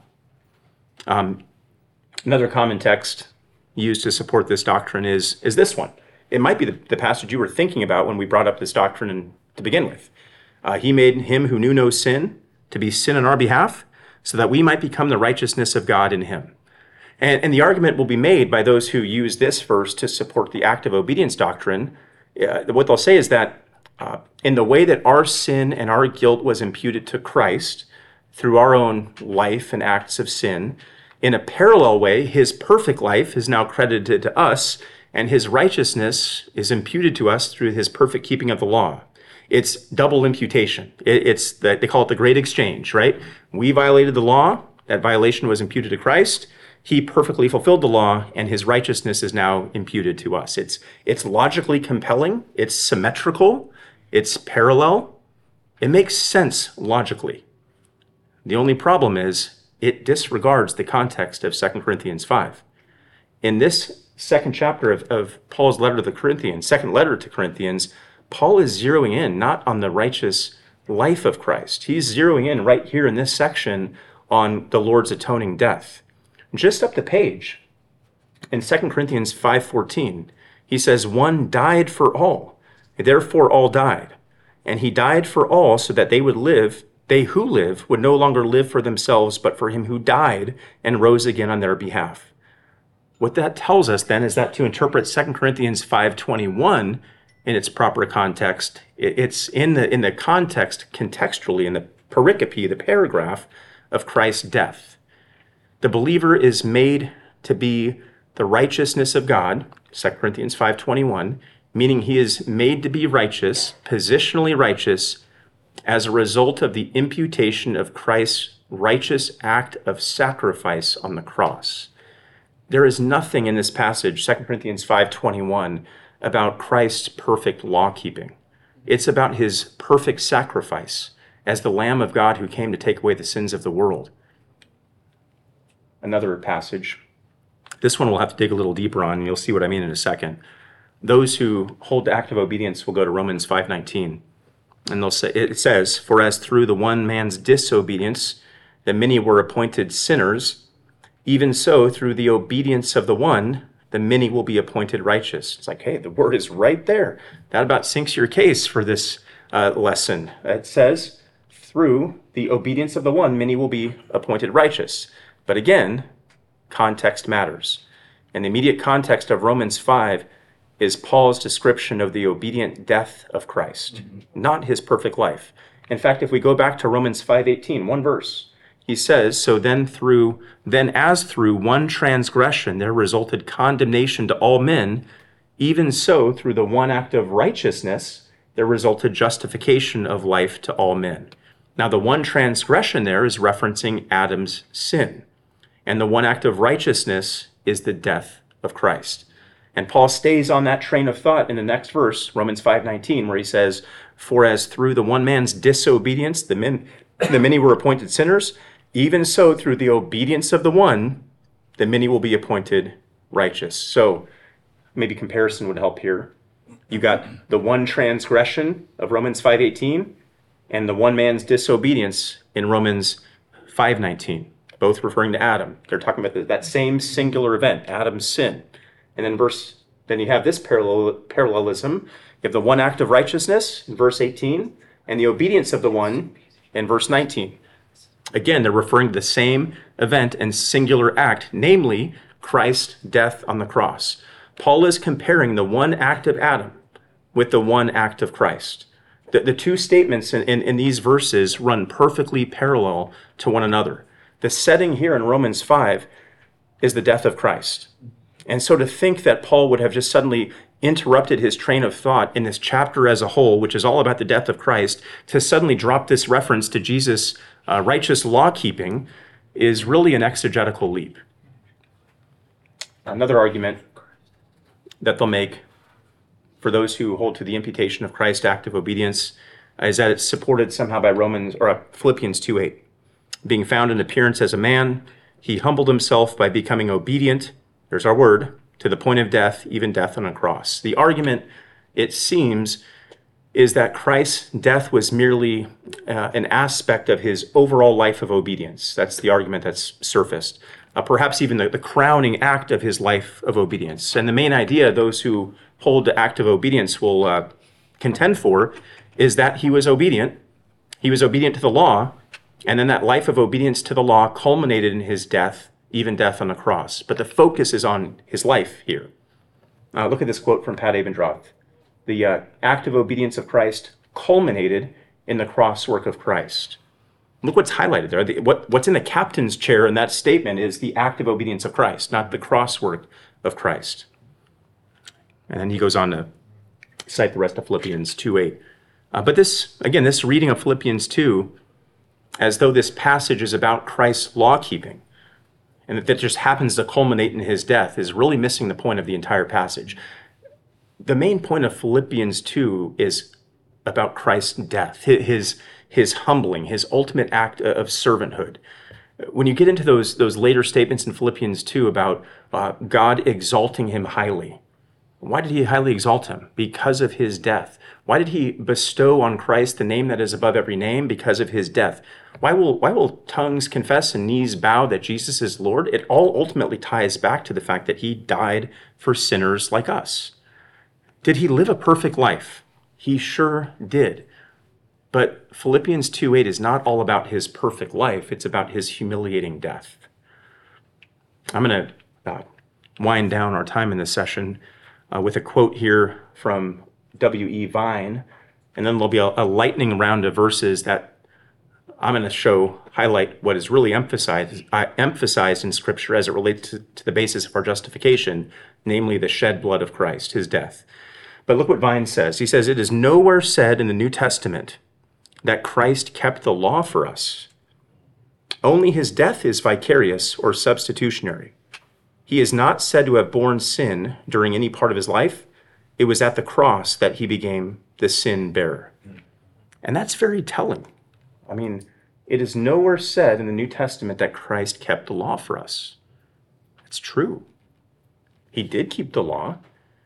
Another common text used to support this doctrine is this one. It might be the passage you were thinking about when we brought up this doctrine to begin with. He made him who knew no sin to be sin on our behalf, so that we might become the righteousness of God in him. And the argument will be made by those who use this verse to support the active obedience doctrine. What they'll say is that in the way that our sin and our guilt was imputed to Christ through our own life and acts of sin, in a parallel way, his perfect life is now credited to us, and his righteousness is imputed to us through his perfect keeping of the law. It's double imputation. They call it the great exchange, right? We violated the law. That violation was imputed to Christ. He perfectly fulfilled the law, and his righteousness is now imputed to us. It's logically compelling. It's symmetrical. It's parallel. It makes sense logically. The only problem is it disregards the context of 2 Corinthians 5. In this second chapter of Paul's letter to the Corinthians, second letter to Corinthians, Paul is zeroing in not on the righteous life of Christ. He's zeroing in right here in this section on the Lord's atoning death. Just up the page, in 2 Corinthians 5:14, he says, "One died for all, therefore all died. And he died for all so that they who live would no longer live for themselves, but for him who died and rose again on their behalf." What that tells us then is that to interpret 2 Corinthians 5:21 in its proper context, it's in the context, contextually, in the pericope, the paragraph of Christ's death. The believer is made to be the righteousness of God, 2 Corinthians 5:21, meaning he is made to be righteous, positionally righteous, as a result of the imputation of Christ's righteous act of sacrifice on the cross. There is nothing in this passage, 2 Corinthians 5:21, about Christ's perfect law-keeping. It's about his perfect sacrifice as the Lamb of God who came to take away the sins of the world. Another passage. This one we'll have to dig a little deeper on, and you'll see what I mean in a second. Those who hold to active obedience will go to Romans 5:19. And they'll say, it says, "For as through the one man's disobedience the many were appointed sinners, even so through the obedience of the one, the many will be appointed righteous." It's like, hey, the word is right there. That about sinks your case for this lesson. It says, through the obedience of the one, many will be appointed righteous. But again, context matters. And the immediate context of Romans 5 is Paul's description of the obedient death of Christ, not his perfect life. In fact, if we go back to Romans 5:18, one verse, he says, "So then as through one transgression there resulted condemnation to all men, even so through the one act of righteousness there resulted justification of life to all men." Now the one transgression there is referencing Adam's sin. And the one act of righteousness is the death of Christ. And Paul stays on that train of thought in the next verse, Romans 5:19, where he says, "For as through the one man's disobedience the many were appointed sinners, even so through the obedience of the one, the many will be appointed righteous." So maybe comparison would help here. You got the one transgression of Romans 5:18 and the one man's disobedience in Romans 5:19, both referring to Adam. They're talking about that same singular event, Adam's sin. And then you have this parallelism. You have the one act of righteousness in verse 18 and the obedience of the one in verse 19. Again, they're referring to the same event and singular act, namely Christ's death on the cross. Paul is comparing the one act of Adam with the one act of Christ. The two statements in these verses run perfectly parallel to one another. The setting here in Romans 5 is the death of Christ. And so to think that Paul would have just suddenly interrupted his train of thought in this chapter as a whole, which is all about the death of Christ, to suddenly drop this reference to Jesus' righteous law-keeping is really an exegetical leap. Another argument that they'll make for those who hold to the imputation of Christ's active obedience is that it's supported somehow by Philippians 2:8. "Being found in appearance as a man, he humbled himself by becoming obedient," there's our word, "to the point of death, even death on a cross." The argument, it seems, is that Christ's death was merely an aspect of his overall life of obedience. That's the argument that's surfaced. Perhaps even the crowning act of his life of obedience. And the main idea those who hold to active obedience will contend for is that he was obedient. He was obedient to the law, and then that life of obedience to the law culminated in his death, even death on the cross. But the focus is on his life here. Look at this quote from Pat Abendroth. "The active obedience of Christ culminated in the cross work of Christ." Look what's highlighted there. What's in the captain's chair in that statement is the active obedience of Christ, not the cross work of Christ. And then he goes on to cite the rest of Philippians 2:8. But this reading of Philippians 2, as though this passage is about Christ's law-keeping, and that just happens to culminate in his death, is really missing the point of the entire passage. The main point of Philippians 2 is about Christ's death, his humbling, his ultimate act of servanthood. When you get into those later statements in Philippians 2 about God exalting him highly, why did he highly exalt him? Because of his death. Why did he bestow on Christ the name that is above every name? Because of his death. Why will tongues confess and knees bow that Jesus is Lord? It all ultimately ties back to the fact that he died for sinners like us. Did he live a perfect life? He sure did. But Philippians 2:8 is not all about his perfect life. It's about his humiliating death. I'm going to wind down our time in this session with a quote here from W.E. Vine, and then there'll be a lightning round of verses that I'm going to highlight what is really emphasized in Scripture as it relates to the basis of our justification, namely the shed blood of Christ, his death. But look what Vine says. He says, "It is nowhere said in the New Testament that Christ kept the law for us. Only his death is vicarious or substitutionary. He is not said to have borne sin during any part of his life. It was at the cross that he became the sin bearer." And that's very telling. I mean, it is nowhere said in the New Testament that Christ kept the law for us. It's true. He did keep the law.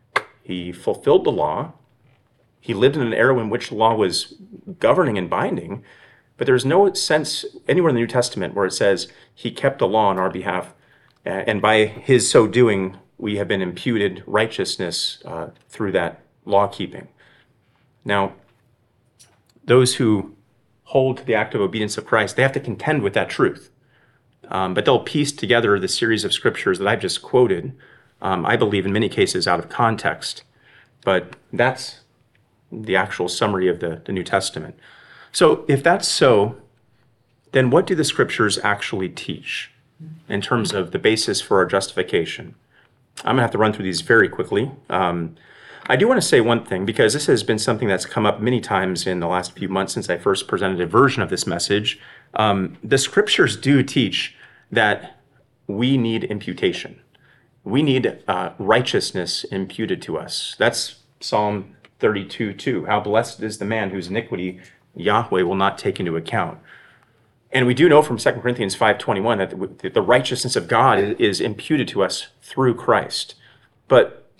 He fulfilled the law. He lived in an era in which the law was governing and binding, but there's no sense anywhere in the New Testament where it says he kept the law on our behalf, and by his so doing, we have been imputed righteousness through that law keeping. Now, those who hold to the active obedience of Christ, they have to contend with that truth. But they'll piece together the series of scriptures that I've just quoted, I believe in many cases out of context. But that's the actual summary of the New Testament. So if that's so, then what do the scriptures actually teach in terms of the basis for our justification? I'm going to have to run through these very quickly. I do want to say one thing, because this has been something that's come up many times in the last few months since I first presented a version of this message. The scriptures do teach that we need imputation. We need righteousness imputed to us. That's Psalm 32:2. How blessed is the man whose iniquity Yahweh will not take into account. And we do know from 2 Corinthians 5:21 that the righteousness of God is imputed to us through Christ. But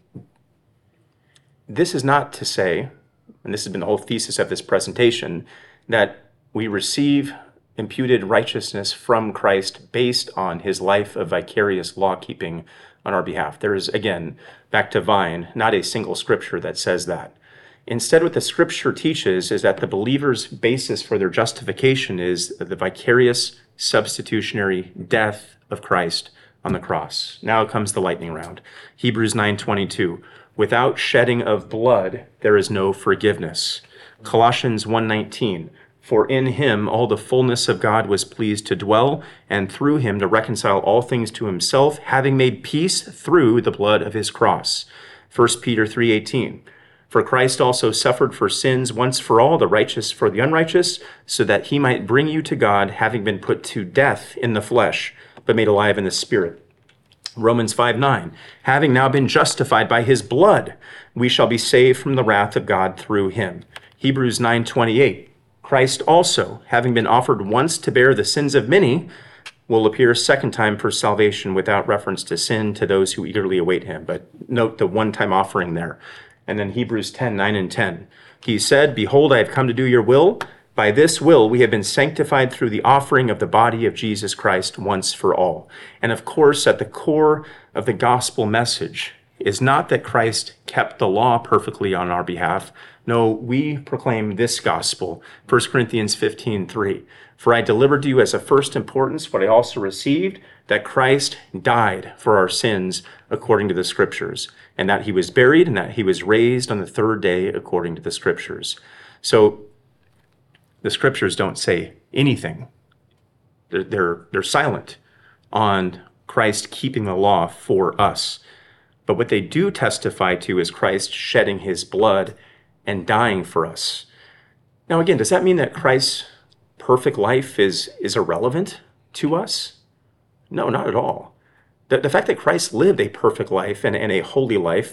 this is not to say, and this has been the whole thesis of this presentation, that we receive imputed righteousness from Christ based on his life of vicarious law-keeping on our behalf. There is, again, back to Vine, not a single scripture that says that. Instead, what the scripture teaches is that the believer's basis for their justification is the vicarious substitutionary death of Christ on the cross. Now comes the lightning round. Hebrews 9:22. Without shedding of blood, there is no forgiveness. Colossians 1:19. For in him all the fullness of God was pleased to dwell, and through him to reconcile all things to himself, having made peace through the blood of his cross. 1 Peter 3:18. For Christ also suffered for sins once for all, the righteous for the unrighteous, so that he might bring you to God, having been put to death in the flesh, but made alive in the spirit. Romans 5:9. Having now been justified by his blood, we shall be saved from the wrath of God through him. Hebrews 9:28. Christ also, having been offered once to bear the sins of many, will appear a second time for salvation without reference to sin to those who eagerly await him. But note the one-time offering there. And then Hebrews 10:9 and 10. He said, Behold, I have come to do your will. By this will we have been sanctified through the offering of the body of Jesus Christ once for all. And of course, at the core of the gospel message is not that Christ kept the law perfectly on our behalf. No, we proclaim this gospel, 1 Corinthians 15:3. For I delivered to you as of first importance what I also received, that Christ died for our sins according to the Scriptures, and that he was buried, and that he was raised on the third day according to the Scriptures. So the Scriptures don't say anything. They're silent on Christ keeping the law for us. But what they do testify to is Christ shedding his blood and dying for us. Now again, does that mean that Christ's perfect life is irrelevant to us? No, not at all. The fact that Christ lived a perfect life and a holy life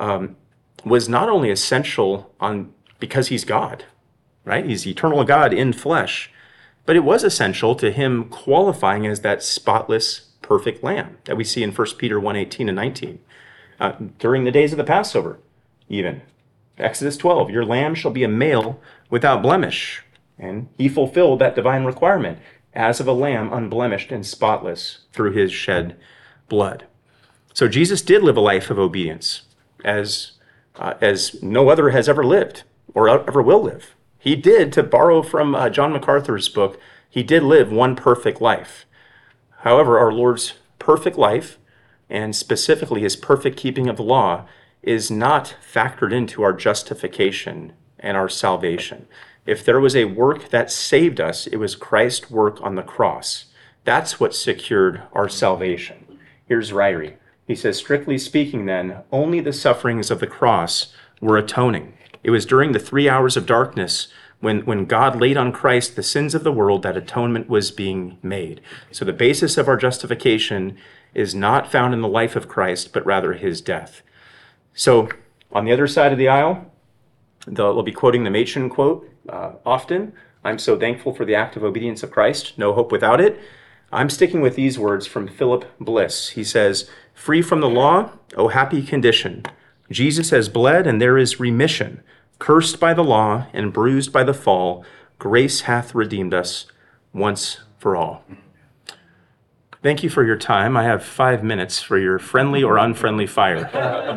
was not only essential because he's God, right? He's eternal God in flesh, but it was essential to him qualifying as that spotless, perfect lamb that we see in 1 Peter 1:18 and 19. During the days of the Passover, even. Exodus 12, your lamb shall be a male without blemish. And he fulfilled that divine requirement as of a lamb unblemished and spotless through his shed blood. So Jesus did live a life of obedience as no other has ever lived or ever will live. He did, to borrow from John MacArthur's book, he did live one perfect life. However, our Lord's perfect life and specifically his perfect keeping of the law, is not factored into our justification and our salvation. If there was a work that saved us, it was Christ's work on the cross. That's what secured our salvation. Here's Ryrie. He says, strictly speaking then, only the sufferings of the cross were atoning. It was during the 3 hours of darkness when God laid on Christ the sins of the world that atonement was being made. So the basis of our justification is not found in the life of Christ, but rather his death. So on the other side of the aisle, they'll be quoting the Machen quote often. I'm so thankful for the active obedience of Christ, no hope without it. I'm sticking with these words from Philip Bliss. He says, free from the law, O happy condition. Jesus has bled and there is remission. Cursed by the law and bruised by the fall, grace hath redeemed us once for all. Thank you for your time. I have 5 minutes for your friendly or unfriendly fire.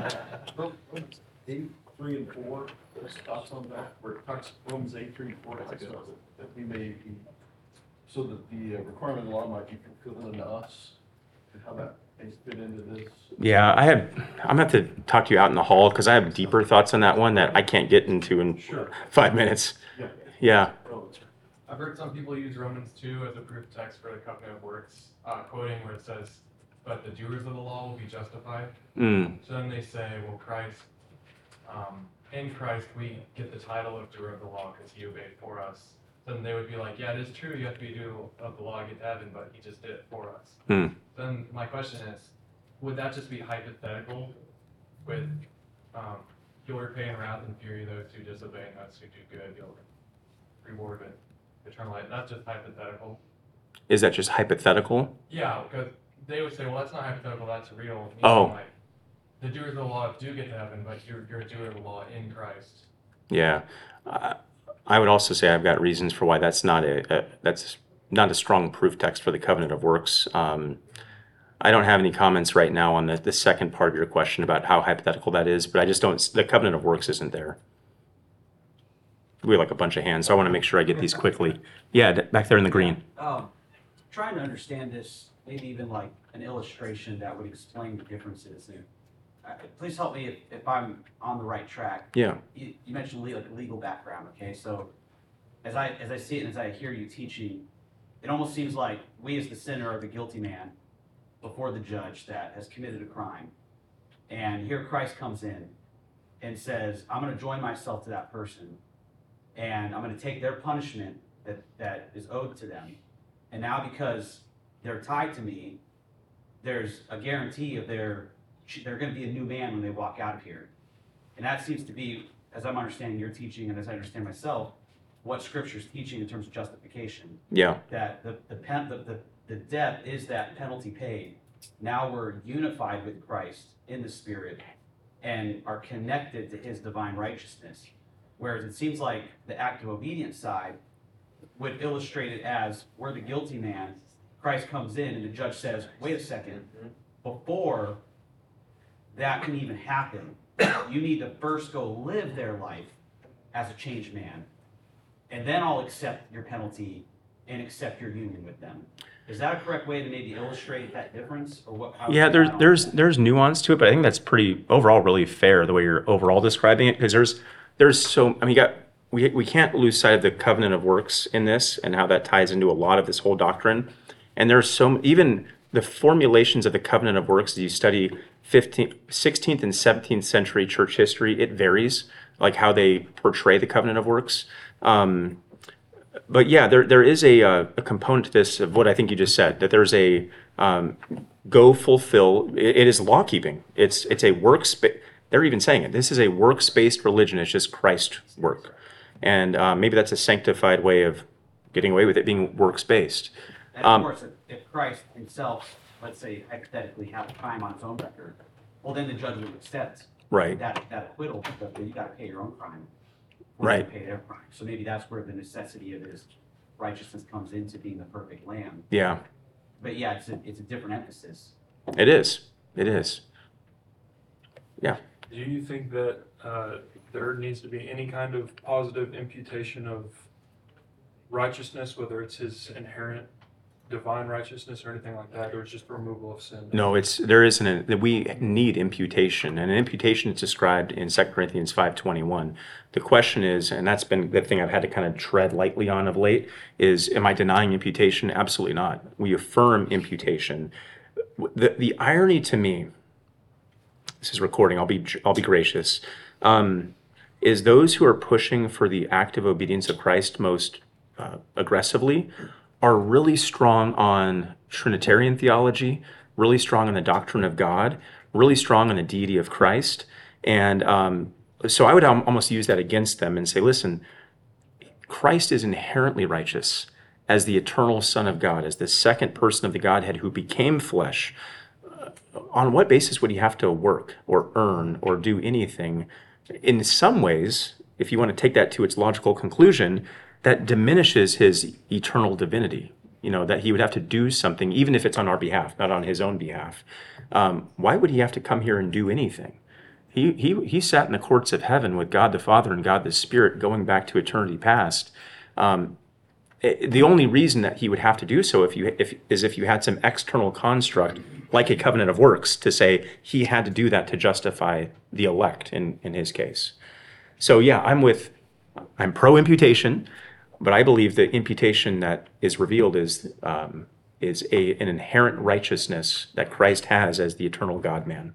8, 3, and 4, there's thoughts on that, where it talks, Romans 8, 3, and 4, talks about that we may be, so that the requirement of the law might be fulfilled in us, and how that may fit into this. Yeah, I'm going to have to talk to you out in the hall because I have deeper thoughts on that one that I can't get into in 5 minutes. Yeah. I've heard some people use Romans 2 as a proof text for the covenant of works, quoting where it says, but the doers of the law will be justified. So then they say, well, in Christ, we get the title of doer of the law because he obeyed for us. Then they would be like, yeah, it is true, you have to be a doer of the law to get to heaven, but he just did it for us. Then my question is, would that just be hypothetical with you'll repay in wrath and fury those who disobey and those who do good, you'll reward with eternal life? That's just hypothetical. Is that just hypothetical? Yeah, because they would say, well, that's not hypothetical, that's real. Like, the doers of the law do get to heaven, but you're a doer of the law in Christ. Yeah. I would also say I've got reasons for why that's not a strong proof text for the covenant of works. I don't have any comments right now on the second part of your question about how hypothetical that is, but I just don't, the covenant of works isn't there. We have like a bunch of hands, so I want to make sure I get these quickly. Yeah, back there in the green. Trying to understand this, maybe even like an illustration that would explain the differences. Please help me if I'm on the right track. Yeah. You mentioned legal background, okay? So as I see it and as I hear you teaching, it almost seems like we as the sinner are the guilty man before the judge that has committed a crime. And here Christ comes in and says, I'm going to join myself to that person, and I'm going to take their punishment that is owed to them. And now because they're tied to me, there's a guarantee of they're going to be a new man when they walk out of here. And that seems to be, as I'm understanding your teaching and as I understand myself, what Scripture's teaching in terms of justification. Yeah. That the debt is that penalty paid. Now we're unified with Christ in the Spirit and are connected to his divine righteousness. Whereas it seems like the active obedience side would illustrate it as we're the guilty man, Christ comes in and the judge says, wait a second, before that can even happen, you need to first go live their life as a changed man, and then I'll accept your penalty and accept your union with them. Is that a correct way to maybe illustrate that difference, or what? Yeah, there's nuance to it, but I think that's pretty overall really fair the way you're overall describing it, because there's so, I mean, we can't lose sight of the covenant of works in this and how that ties into a lot of this whole doctrine. And there's even the formulations of the covenant of works, as you study 16th and 17th century church history, it varies, like how they portray the covenant of works. But yeah, there is a component to this of what I think you just said, that there's a go fulfill. It is law keeping. It's a works. They're even saying it. This is a works-based religion. It's just Christ's work, and maybe that's a sanctified way of getting away with it being works-based. And of course, if Christ himself, let's say hypothetically, had a crime on his own record, well, then the judge would accept that acquittal, because you got to pay your own crime. Right. Pay their crime. So maybe that's where the necessity of his righteousness comes into being the perfect lamb. Yeah. But yeah, it's a different emphasis. It is. Yeah. Do you think that there needs to be any kind of positive imputation of righteousness, whether it's his inherent divine righteousness or anything like that, or it's just removal of sin? No, there isn't. We need imputation, and an imputation is described in 2 Corinthians 5:21. The question is, and that's been the thing I've had to kind of tread lightly on of late, is am I denying imputation? Absolutely not. We affirm imputation. The irony to me, this is recording, I'll be gracious, is those who are pushing for the active obedience of Christ most aggressively are really strong on Trinitarian theology, really strong on the doctrine of God, really strong on the deity of Christ. And so I would almost use that against them and say, listen, Christ is inherently righteous as the eternal Son of God, as the second person of the Godhead who became flesh. On what basis would he have to work or earn or do anything? In some ways, if you want to take that to its logical conclusion, that diminishes his eternal divinity, that he would have to do something, even if it's on our behalf, not on his own behalf. Why would he have to come here and do anything? He sat in the courts of heaven with God the Father and God the Spirit going back to eternity past. The only reason that he would have to do so if you had some external construct like a covenant of works to say he had to do that to justify the elect in his case. So yeah, I'm pro-imputation, but I believe the imputation that is revealed is an inherent righteousness that Christ has as the eternal God-man.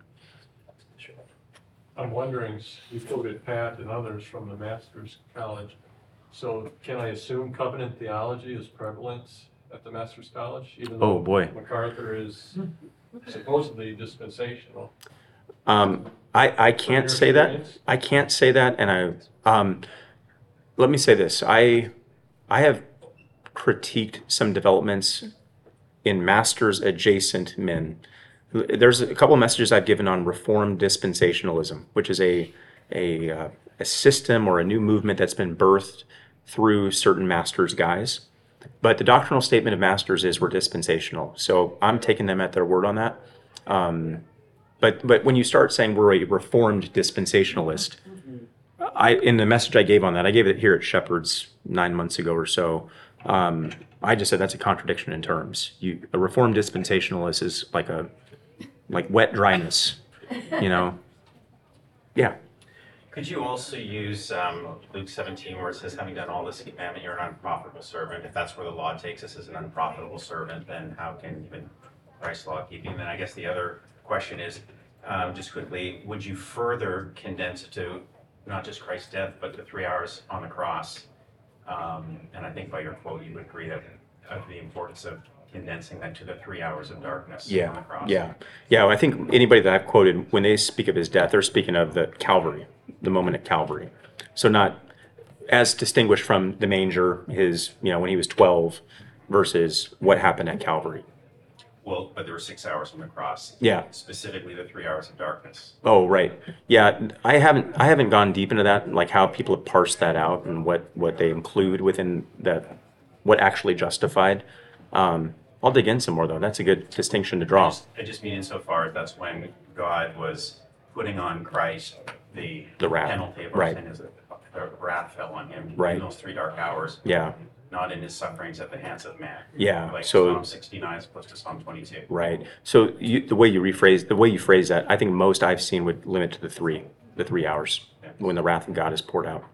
I'm wondering, you quoted Pat and others from the Master's College. So can I assume covenant theology is prevalent at the Master's College? Even though MacArthur is supposedly dispensational. I can't say that. I can't say that, and let me say this. I have critiqued some developments in Masters adjacent men. There's a couple of messages I've given on Reformed dispensationalism, which is a system or a new movement that's been birthed through certain Masters guys. But the doctrinal statement of Masters is we're dispensational. So I'm taking them at their word on that. But when you start saying we're a Reformed dispensationalist, in the message I gave on that, I gave it here at Shepherd's 9 months ago or so. I just said that's a contradiction in terms. A Reformed dispensationalist is like wet dryness, Yeah. Could you also use Luke 17 where it says, having done all this commandment, you're an unprofitable servant? If that's where the law takes us as an unprofitable servant, then how can even Christ's law keeping? And then I guess the other question is, just quickly, would you further condense it to not just Christ's death, but the 3 hours on the cross? And I think by your quote, you would agree that of the importance of condensing that to the 3 hours of darkness on the cross. Yeah. I think anybody that I've quoted, when they speak of his death, they're speaking of the Calvary, the moment at Calvary. So not as distinguished from the manger, his, when he was 12 versus what happened at Calvary. Well, but there were 6 hours on the cross. Yeah. Specifically the 3 hours of darkness. Oh, right. Yeah, I haven't gone deep into that, like how people have parsed that out and what they include within that, what actually justified. I'll dig in some more though. That's a good distinction to draw. I just mean insofar as that's when God was putting on Christ the wrath. Penalty of our Right. sin, as the wrath fell on him Right. in those 3 dark hours. Yeah. Not in his sufferings at the hands of man. Yeah. Like So Psalm 69 as opposed to Psalm 22. right. So the way you phrase that, I think most I've seen would limit to the 3 hours when the wrath of God is poured out.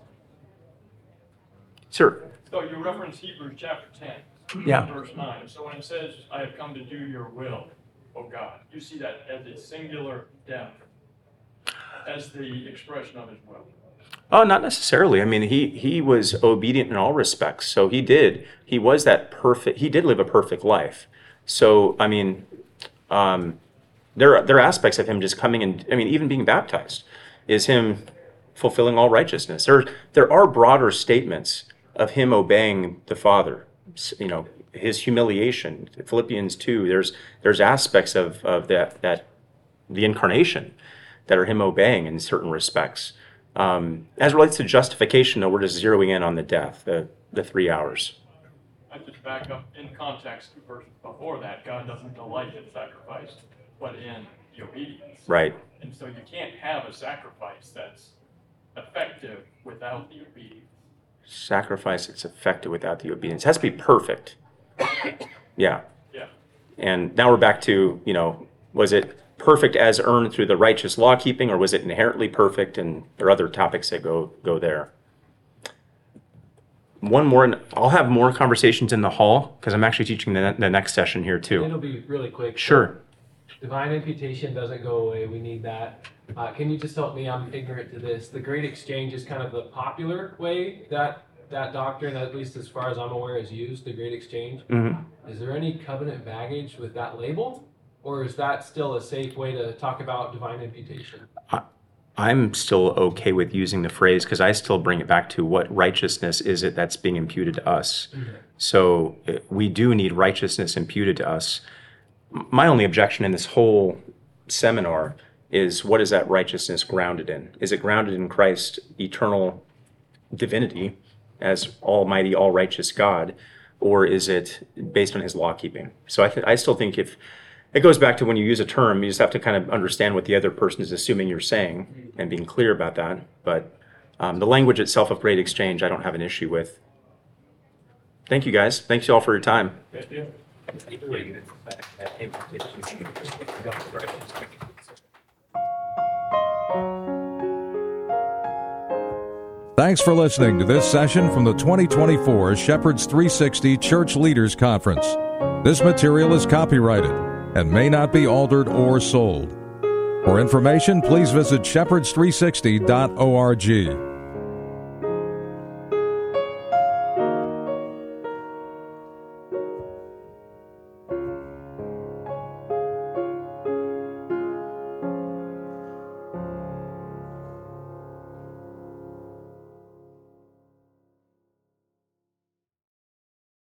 Sir. So you reference Hebrews chapter 10, verse 9. So when it says, I have come to do your will, O God, you see that as a singular death, as the expression of his will. Oh, not necessarily. I mean, he was obedient in all respects. So he did live a perfect life. So, I mean, there are aspects of him just coming and, even being baptized is him fulfilling all righteousness. There are broader statements of him obeying the Father, his humiliation. Philippians 2, there's aspects of that the incarnation that are him obeying in certain respects. As it relates to justification, though, we're just zeroing in on the death, the 3 hours. I just back up in context to verse before that. God doesn't delight in sacrifice, but in the obedience. Right. And so you can't have a sacrifice that's effective without the obedience. Sacrifice that's effective without the obedience. It has to be perfect. Yeah. Yeah. And now we're back to, was it perfect as earned through the righteous law keeping, or was it inherently perfect? And there are other topics that go there. One more, and I'll have more conversations in the hall because I'm actually teaching the next session here too. It'll be really quick. Sure. Divine imputation doesn't go away. We need that. Can you just help me? I'm ignorant to this. The Great Exchange is kind of the popular way that doctrine, at least as far as I'm aware, is used, the Great Exchange. Mm-hmm. Is there any covenant baggage with that label? Or is that still a safe way to talk about divine imputation? I'm still okay with using the phrase because I still bring it back to what righteousness is it that's being imputed to us. Mm-hmm. So we do need righteousness imputed to us. My only objection in this whole seminar is, what is that righteousness grounded in? Is it grounded in Christ's eternal divinity as almighty, all righteous God, or is it based on his law keeping? So I still think if it goes back to when you use a term, you just have to kind of understand what the other person is assuming you're saying and being clear about that. But the language itself of Great Exchange, I don't have an issue with. Thank you, guys. Thanks you all for your time. Thanks for listening to this session from the 2024 Shepherds 360 Church Leaders Conference. This material is copyrighted and may not be altered or sold. For information, please visit shepherds360.org.